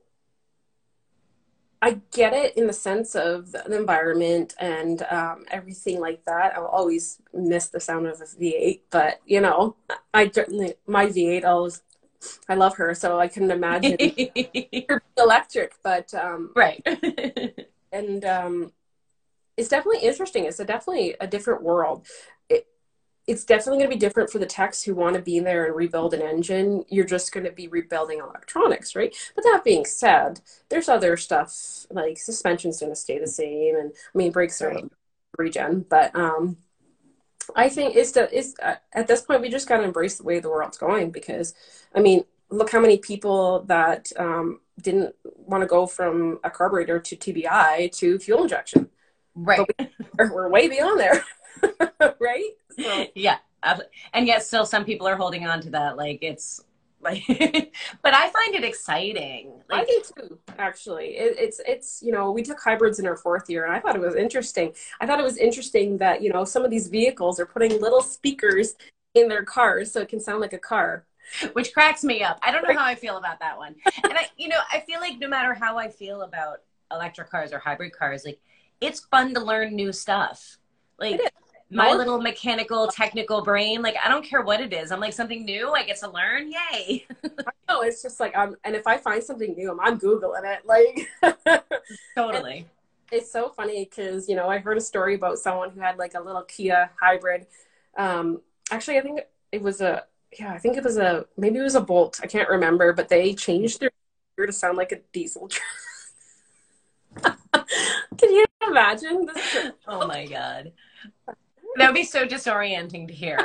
I get it in the sense of the environment and um, everything like that. I'll always miss the sound of a V eight, but you know, I my V eight always I love her, so I couldn't imagine her electric. But um, right, and um, it's definitely interesting. It's a definitely a different world. It, it's definitely going to be different for the techs who want to be there and rebuild an engine. You're just going to be rebuilding electronics, right? But that being said, there's other stuff like suspension's going to stay the same, and I mean brakes are right. regen. But um, I think it's the it's uh, at this point we just got to embrace the way the world's going because, I mean, look how many people that um, didn't want to go from a carburetor to T B I to fuel injection. Right. But we, we're way beyond there. Right? So. Yeah. And yet still some people are holding on to that. Like it's like, but I find it exciting. Like, I do too, actually. It, it's, it's, you know, we took hybrids in our fourth year and I thought it was interesting. I thought it was interesting that, you know, some of these vehicles are putting little speakers in their cars so it can sound like a car. Which cracks me up. I don't know how I feel about that one. And I, you know, I feel like no matter how I feel about electric cars or hybrid cars, like it's fun to learn new stuff. Like my little mechanical, technical brain, like I don't care what it is. I'm like something new I get to learn. Yay. I know, it's just like, I'm, and if I find something new, I'm, I'm Googling it. Like, totally. It's so funny because, you know, I heard a story about someone who had like a little Kia hybrid. Um, actually, I think it was a, yeah, I think it was a, maybe it was a Bolt. I can't remember, but they changed their gear to sound like a diesel truck. Can you imagine this? Oh my God. That would be so disorienting to hear.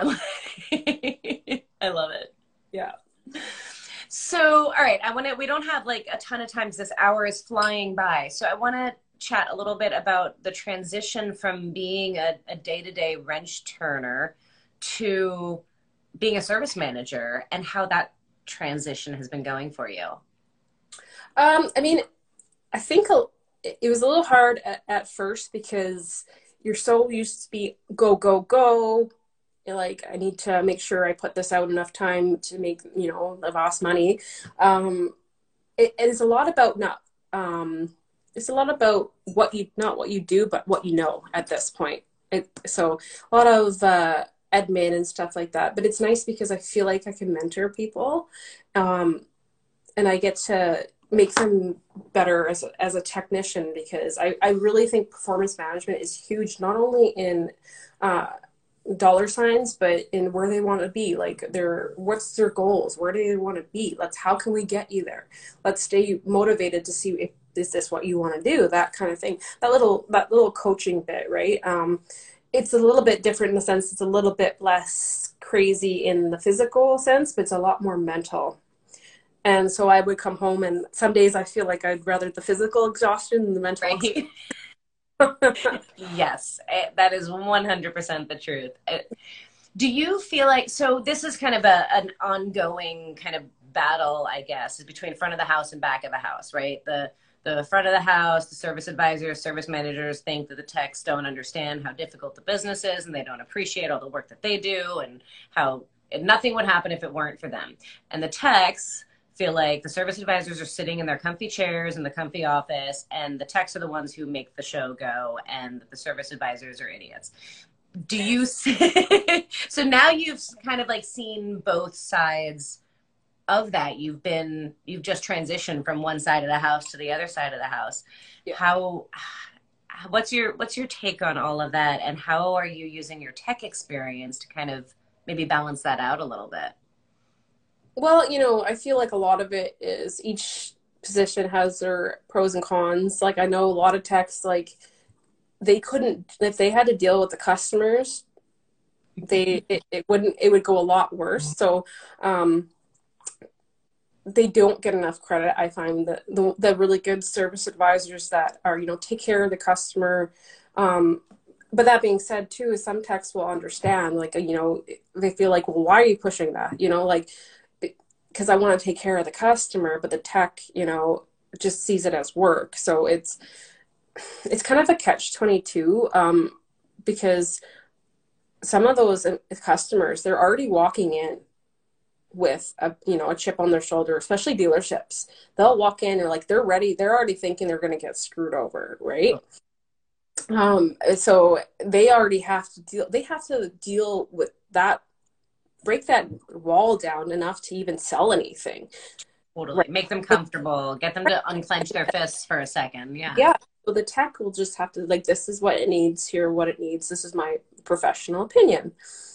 I love it. Yeah. So, all right, I want to, we don't have like a ton of times. This hour is flying by. So I want to chat a little bit about the transition from being a, a day-to-day wrench turner to being a service manager and how that transition has been going for you. Um, I mean, I think it was a little hard at, at first because you're so used to be go, go, go. You're like, I need to make sure I put this out enough time to make, you know, the boss money. Um, it, it's a lot about not, um, it's a lot about what you, not what you do, but what you know at this point. It, so a lot of uh, admin and stuff like that. But it's nice because I feel like I can mentor people. Um, and I get to make them better as a, as a technician because I, I really think performance management is huge, not only in uh, dollar signs, but in where they want to be. Like their, what's their goals? Where do they want to be? Let's, how can we get you there? Let's stay motivated to see if, is this what you want to do? That kind of thing. That little, that little coaching bit, right? Um, it's a little bit different in the sense it's a little bit less crazy in the physical sense, but it's a lot more mental. And so I would come home and some days I feel like I'd rather the physical exhaustion than the mental. Right. Yes, that is one hundred percent the truth. Do you feel like, so this is kind of a, an ongoing kind of battle, I guess, is between front of the house and back of the house, right? The the front of the house, the service advisors, service managers think that the techs don't understand how difficult the business is and they don't appreciate all the work that they do and how and nothing would happen if it weren't for them. And the techs feel like the service advisors are sitting in their comfy chairs in the comfy office and the techs are the ones who make the show go and the service advisors are idiots. Do you see, so now you've kind of like seen both sides of that. You've been, you've just transitioned from one side of the house to the other side of the house. Yeah. How, what's your, what's your take on all of that? And how are you using your tech experience to kind of maybe balance that out a little bit? Well, you know, I feel like a lot of it is each position has their pros and cons. Like I know a lot of techs, like they couldn't, if they had to deal with the customers, they it, it wouldn't it would go a lot worse. So um they don't get enough credit. I find that the, the really good service advisors that are, you know, take care of the customer. Um, but that being said, too, some techs will understand, like, you know, they feel like, well, why are you pushing that? You know, like, because I want to take care of the customer, but the tech, you know, just sees it as work. So it's, it's kind of a catch twenty-two, um, because some of those customers, they're already walking in with a, you know, a chip on their shoulder, especially dealerships. They'll walk in and like they're ready, they're already thinking they're going to get screwed over, right? Um so they already have to deal they have to deal with that, break that wall down enough to even sell anything. Totally. Right. Make them comfortable, get them to unclench their fists for a second. Yeah. Yeah. So the tech will just have to, like, this is what it needs, here what it needs, this is my professional opinion.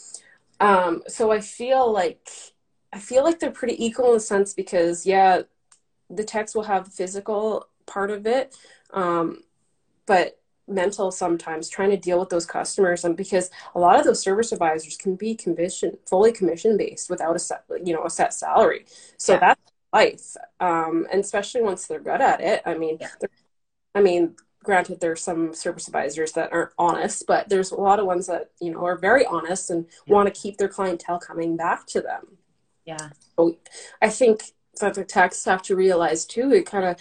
Um so I feel like I feel like they're pretty equal in a sense because, yeah, the techs will have the physical part of it, um, but mental sometimes trying to deal with those customers. And because a lot of those service advisors can be commission, fully commission based without a set, you know, a set salary. So Yeah. that's life. Um, and especially once they're good at it. I mean, Yeah. I mean, granted, there's some service advisors that aren't honest, but there's a lot of ones that, you know, are very honest and Yeah. want to keep their clientele coming back to them. Yeah. So I think that the techs have to realize too, it kind of,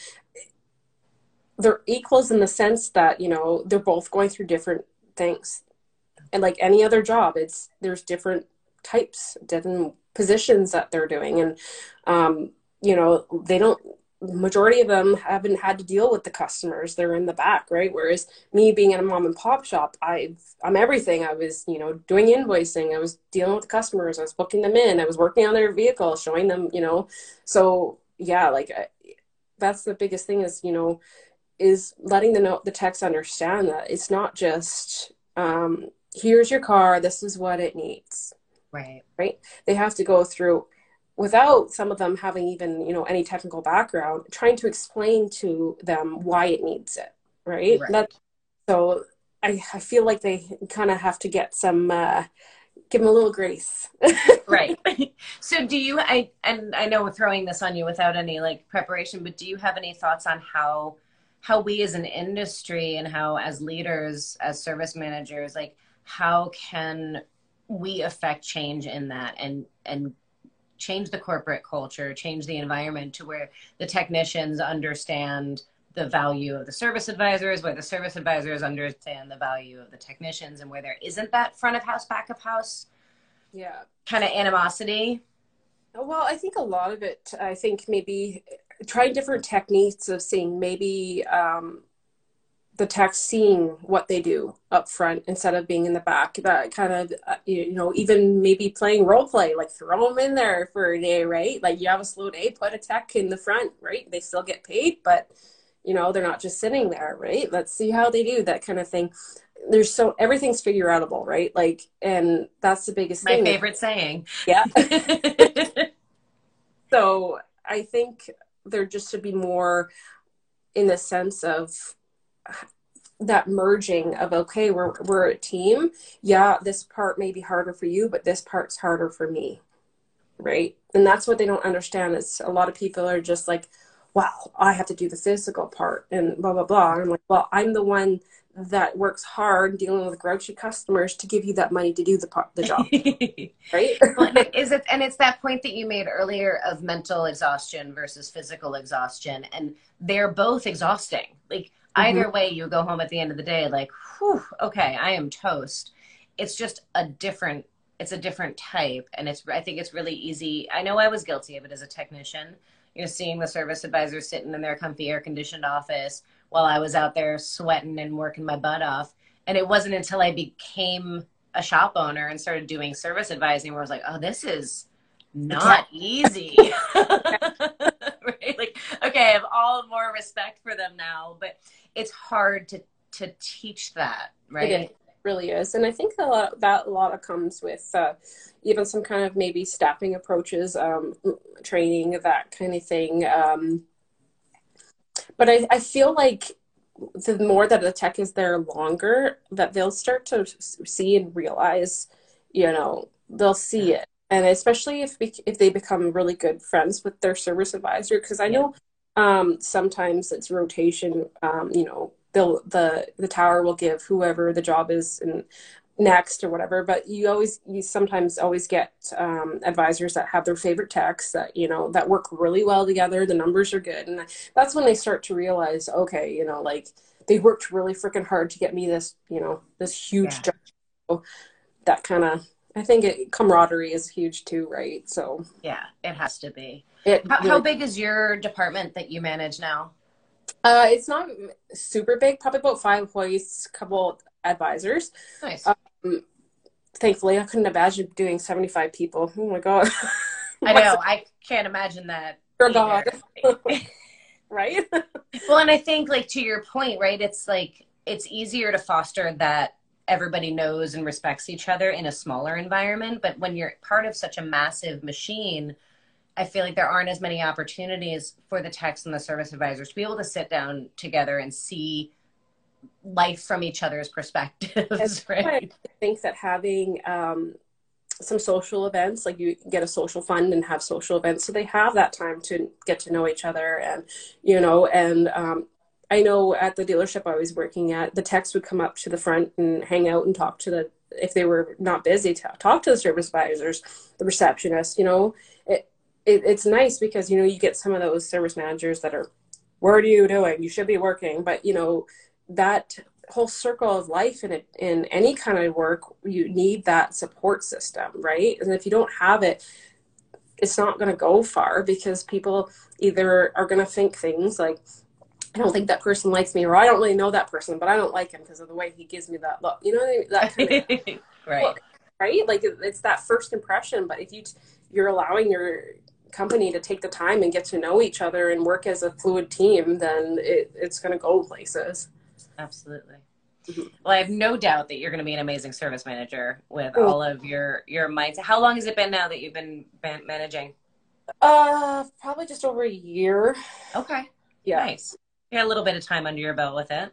they're equals in the sense that, you know, they're both going through different things. And like any other job, it's, there's different types, different positions that they're doing. And, um, you know, they don't, majority of them haven't had to deal with the customers. They're in the back, right? Whereas me being in a mom and pop shop, I've, I'm everything. I was, you know, doing invoicing. I was dealing with the customers. I was booking them in. I was working on their vehicle, showing them, you know. So yeah, like I, that's the biggest thing is, you know, is letting the know the techs understand that it's not just um, here's your car, this is what it needs. Right. Right. They have to go through, without some of them having even, you know, any technical background, trying to explain to them why it needs it. Right. Right. That, so I, I feel like they kind of have to get some, uh, give them a little grace. Right. So do you, I, and I know we're throwing this on you without any like preparation, but do you have any thoughts on how, how we as an industry and how as leaders, as service managers, like how can we affect change in that and, and change the corporate culture, change the environment to where the technicians understand the value of the service advisors, where the service advisors understand the value of the technicians, and where there isn't that front of house, back of house Yeah. kind of animosity? Well, I think a lot of it, I think maybe trying different techniques of seeing maybe um, the tech seeing what they do up front instead of being in the back. That kind of, uh, you know, even maybe playing role play, like throw them in there for a day, right? Like you have a slow day, put a tech in the front, right? They still get paid, but, you know, they're not just sitting there, right? Let's see how they do, that kind of thing. There's so, everything's figure outable, right? Like, and that's the biggest My thing. favorite saying. Yeah. So I think there just should be more in the sense of that merging of, okay, we're, we're a team. Yeah, this part may be harder for you, but this part's harder for me. Right. And that's what they don't understand is a lot of people are just like, wow, I have to do the physical part and blah, blah, blah. And I'm like, well, I'm the one that works hard dealing with grouchy customers to give you that money to do the part, the job. Right. Well, is it, and it's that point that you made earlier of mental exhaustion versus physical exhaustion, and they're both exhausting. Like either Mm-hmm. way, you go home at the end of the day like, whew, okay, I am toast. It's just a different, it's a different type, and it's, I think it's really easy. I know I was guilty of it as a technician, you know, seeing the service advisor sitting in their comfy air conditioned office while I was out there sweating and working my butt off. And it wasn't until I became a a shop owner and started doing service advising where I was like, oh, this is not easy. Right? Like, okay, I have all more respect for them now, but it's hard to to teach that, right? It is. Really is. And I think a lot that a lot of comes with uh, even some kind of maybe staffing approaches, um, training, that kind of thing. Um, but I, I feel like the more that the tech is there longer, that they'll start to see and realize, you know, they'll see it. And especially if we, if they become really good friends with their service advisor, because I know um, sometimes it's rotation, um, you know, they'll the the tower will give whoever the job is in next or whatever, but you always you sometimes always get um advisors that have their favorite techs that, you know, that work really well together, the numbers are good, and that's when they start to realize, okay, you know, like they worked really freaking hard to get me this, you know, this huge Yeah. job. So that kind of, I think it, camaraderie is huge too, right? So Yeah, it has to be. it How, really, how big is your department that you manage now? uh it's not super big, probably about five employees, couple advisors. Nice. um, Thankfully, I couldn't imagine doing seventy-five people. Oh my God. I know. I can't imagine that. For God. either. Right? Well, and I think, like, to your point, right, it's like it's easier to foster that everybody knows and respects each other in a smaller environment. But when you're part of such a massive machine, I feel like there aren't as many opportunities for the techs and the service advisors to be able to sit down together and see life from each other's perspectives, right? I think that having um, some social events, like you get a social fund and have social events, so they have that time to get to know each other. And, you know, and um, I know at the dealership I was working at, the techs would come up to the front and hang out and talk to the, if they were not busy, to talk to the service advisors, the receptionist, you know. It, it, it's nice because, you know, you get some of those service managers that are, what are you doing? You should be working. But, you know, that whole circle of life in it, in any kind of work, you need that support system, right? And if you don't have it, it's not going to go far, because people either are going to think things like, I don't think that person likes me, or I don't really know that person, but I don't like him because of the way he gives me that look. You know what I mean? That kind of Right. look, right? Like it's that first impression. But if you you're allowing your company to take the time and get to know each other and work as a fluid team, then it, it's going to go places. Absolutely. Mm-hmm. Well, I have no doubt that you're going to be an amazing service manager with all of your your mindset. How long has it been now that you've been ban- managing? Uh, probably just over a year. Okay. Yeah. Nice. You got a little bit of time under your belt with it.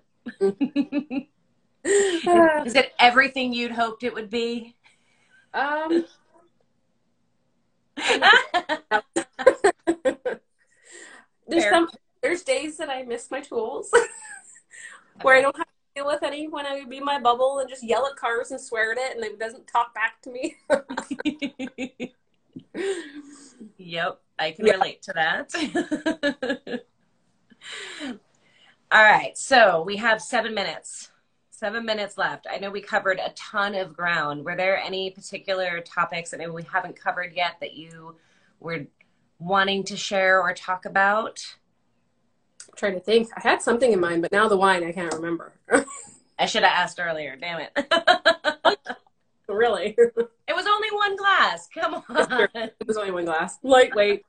Mm-hmm. Is it everything you'd hoped it would be? Um. There's Fair. some there's days that I miss my tools where I don't have to deal with anyone. I would be in my bubble and just yell at cars and swear at it, and it doesn't talk back to me. Yep, I can Yeah. relate to that. All right, so we have seven minutes. Seven minutes left. I know we covered a ton of ground. Were there any particular topics that maybe we haven't covered yet that you were wanting to share or talk about? I'm trying to think. I had something in mind, but now the wine I can't remember. I should have asked earlier. Damn it. Really? It was only one glass. Come on. It was only one glass. Lightweight.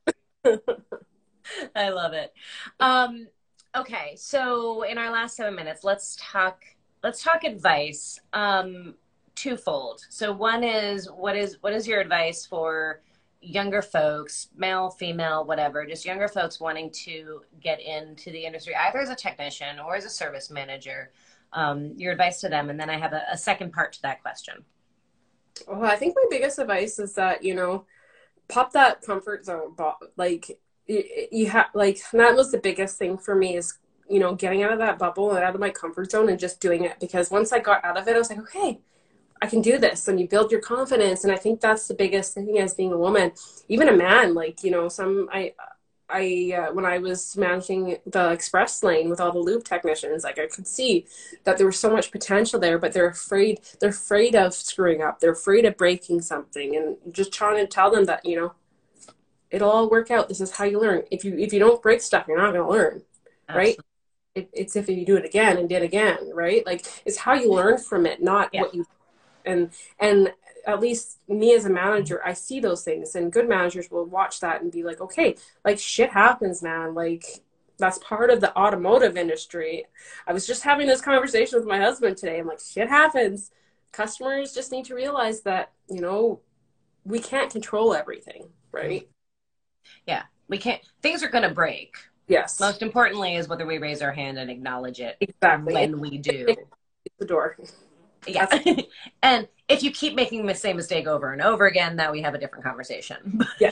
I love it. Um, okay, so in our last seven minutes, let's talk. Let's talk advice. Um, twofold. So one is what is what is your advice for younger folks, male, female, whatever, just younger folks wanting to get into the industry, either as a technician or as a service manager? Um, your advice to them, and then I have a, a second part to that question. Well, I think my biggest advice is that, you know, pop that comfort zone. Like you, you have, like, that was the biggest thing for me, is, you know, getting out of that bubble and out of my comfort zone and just doing it. Because once I got out of it, I was like, okay, I can do this. And you build your confidence. And I think that's the biggest thing as being a woman, even a man. Like, you know, some, I, I, uh, when I was managing the express lane with all the lube technicians, like I could see that there was so much potential there, but they're afraid, they're afraid of screwing up. They're afraid of breaking something, and just trying to tell them that, you know, it'll all work out. This is how you learn. If you, if you don't break stuff, you're not going to learn. Absolutely. Right. It, it's if you do it again and did again, right? Like, it's how you learn from it, not yeah. what you, And, and at least me as a manager, I see those things, and good managers will watch that and be like, okay, like shit happens, man. Like that's part of the automotive industry. I was just having this conversation with my husband today. I'm like, shit happens. Customers just need to realize that, you know, we can't control everything, right? Yeah, we can't. Things are going to break. Yes. Most importantly is whether we raise our hand and acknowledge it. Exactly. When it, we do. It, it, the door. Yeah. And if you keep making the same mistake over and over again, now we have a different conversation. Yeah.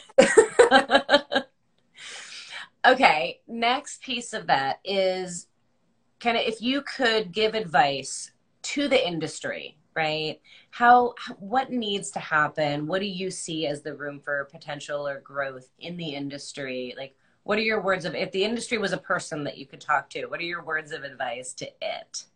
Okay. Next piece of that is kind of if you could give advice to the industry, right? How, what needs to happen? What do you see as the room for potential or growth in the industry? Like, what are your words of, if the industry was a person that you could talk to, what are your words of advice to it?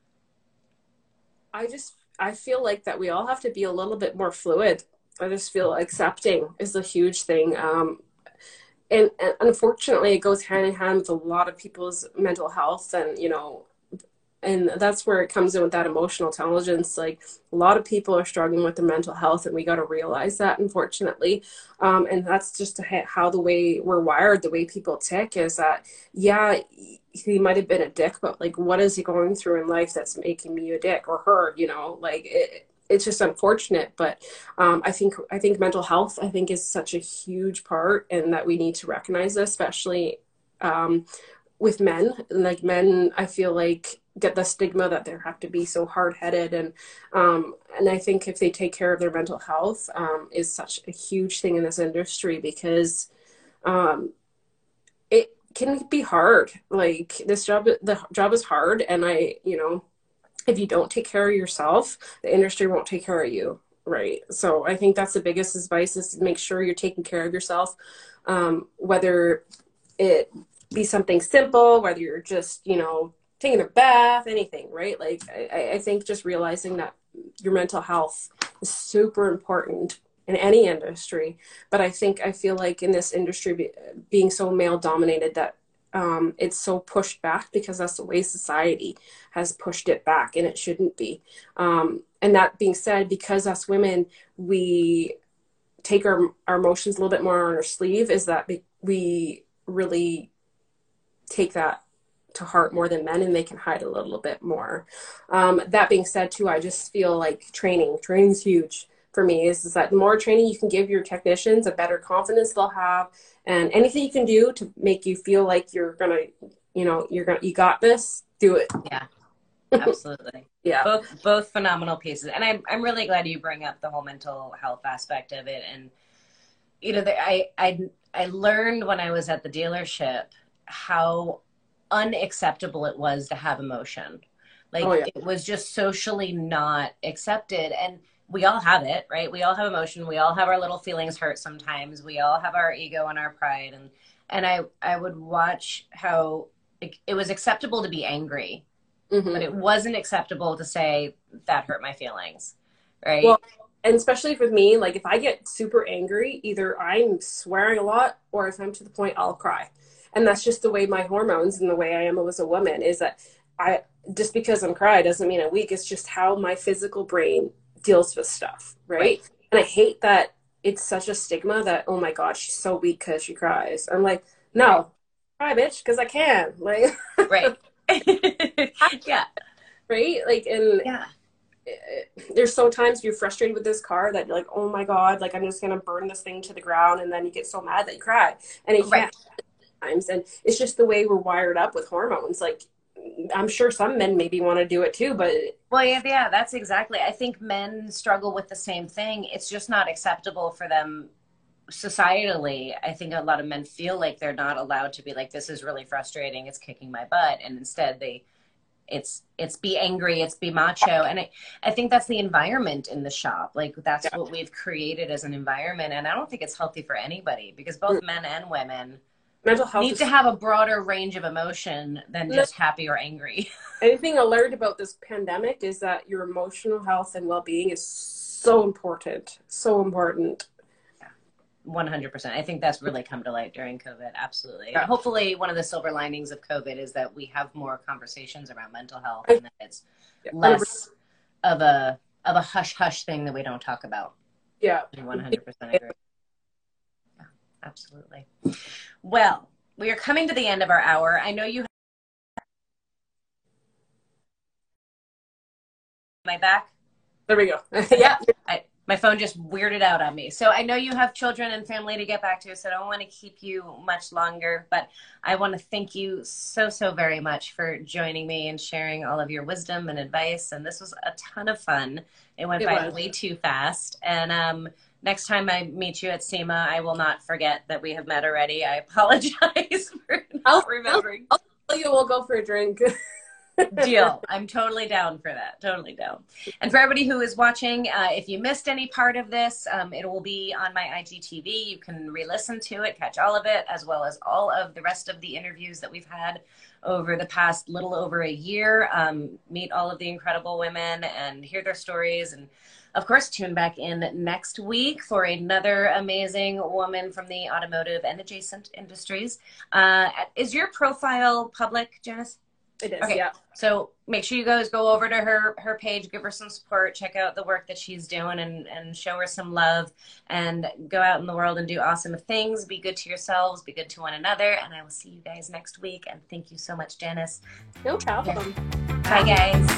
I just, I feel like that we all have to be a little bit more fluid. I just feel accepting is a huge thing. Um, and, and unfortunately, it goes hand in hand with a lot of people's mental health, and, you know, and that's where it comes in with that emotional intelligence. Like a lot of people are struggling with their mental health, and we got to realize that, unfortunately. Um, and that's just how the way we're wired, the way people tick is that, yeah, he might have been a dick, but like, what is he going through in life that's making me a dick or her, you know, like it, it's just unfortunate. But um, I think, I think mental health, I think is such a huge part, and that we need to recognize this, especially um, with men. Like men, I feel like get the stigma that they have to be so hard-headed, and um and I think if they take care of their mental health um is such a huge thing in this industry, because um it can be hard. Like this job, the job is hard, and I, you know, if you don't take care of yourself, the industry won't take care of you, right? So I think that's the biggest advice, is to make sure you're taking care of yourself, um whether it be something simple, whether you're just, you know, taking a bath, anything, right? Like, I, I think just realizing that your mental health is super important in any industry. But I think, I feel like in this industry, be, being so male dominated, that um, it's so pushed back, because that's the way society has pushed it back, and it shouldn't be. Um, and that being said, because us women, we take our, our emotions a little bit more on our sleeve, is that we really take that to heart more than men, and they can hide a little bit more. Um, that being said too, I just feel like training, training's huge for me, is, is that the more training you can give your technicians, the better confidence they'll have, and anything you can do to make you feel like you're gonna, you know, you're gonna, you got this, do it. Yeah, absolutely. Yeah. Both, both phenomenal pieces. And I'm, I'm really glad you bring up the whole mental health aspect of it. And, you know, the, I, I, I learned when I was at the dealership how unacceptable it was to have emotion. Like, oh, yeah. It was just socially not accepted. And we all have it, right? We all have emotion. We all have our little feelings hurt sometimes. We all have our ego and our pride. And, and I, I would watch how it, it was acceptable to be angry, mm-hmm. but it wasn't acceptable to say that hurt my feelings. Right. Well, and especially for me, like if I get super angry, either I'm swearing a lot, or if I'm to the point, I'll cry. And that's just the way my hormones and the way I am as a woman, is that I, just because I'm crying doesn't mean I'm weak. It's just how my physical brain deals with stuff. Right. right. And I hate that it's such a stigma that, oh my God, she's so weak because she cries. I'm like, no, cry, bitch, because I can. Like, right. Yeah. Right. Like, and yeah. There's so times you're frustrated with this car that you're like, oh my God, like I'm just going to burn this thing to the ground. And then you get so mad that you cry. And it can't. Right. Times, and it's just the way we're wired up with hormones. Like, I'm sure some men maybe want to do it too, but well, yeah, yeah, that's exactly. I think men struggle with the same thing. It's just not acceptable for them societally. I think a lot of men feel like they're not allowed to be like, this is really frustrating, it's kicking my butt, and instead they it's it's be angry, it's be macho. And I, I think that's the environment in the shop. Like that's yeah. what we've created as an environment, and I don't think it's healthy for anybody, because both mm. men and women mental health need is- to have a broader range of emotion than just happy or angry. Anything I learned about this pandemic is that your emotional health and well-being is so important. So important. Yeah, one hundred percent. I think that's really come to light during COVID. Absolutely. Yeah. Hopefully one of the silver linings of COVID is that we have more conversations around mental health, and that it's less of a of a hush hush thing that we don't talk about. Yeah. I one hundred percent agree. Yeah, absolutely. Well, we are coming to the end of our hour. I know you have my back. There we go. Yeah. I, my phone just weirded out on me. So I know you have children and family to get back to, so I don't want to keep you much longer, but I want to thank you so, so very much for joining me and sharing all of your wisdom and advice. And this was a ton of fun. It went It by was. way too fast. And um, next time I meet you at SEMA, I will not forget that we have met already. I apologize for not I'll, remembering. I'll, I'll tell you, we'll go for a drink. Deal. I'm totally down for that. Totally down. And for everybody who is watching, uh, if you missed any part of this, um, it will be on my I G T V. You can re-listen to it, catch all of it, as well as all of the rest of the interviews that we've had over the past little over a year. Um, meet all of the incredible women and hear their stories. And of course, tune back in next week for another amazing woman from the automotive and adjacent industries. Uh, is your profile public, Janice? It is, okay. Yeah. So make sure you guys go over to her her page, give her some support, check out the work that she's doing, and, and show her some love, and go out in the world and do awesome things. Be good to yourselves, be good to one another, and I will see you guys next week. And thank you so much, Janice. No problem. Bye, guys.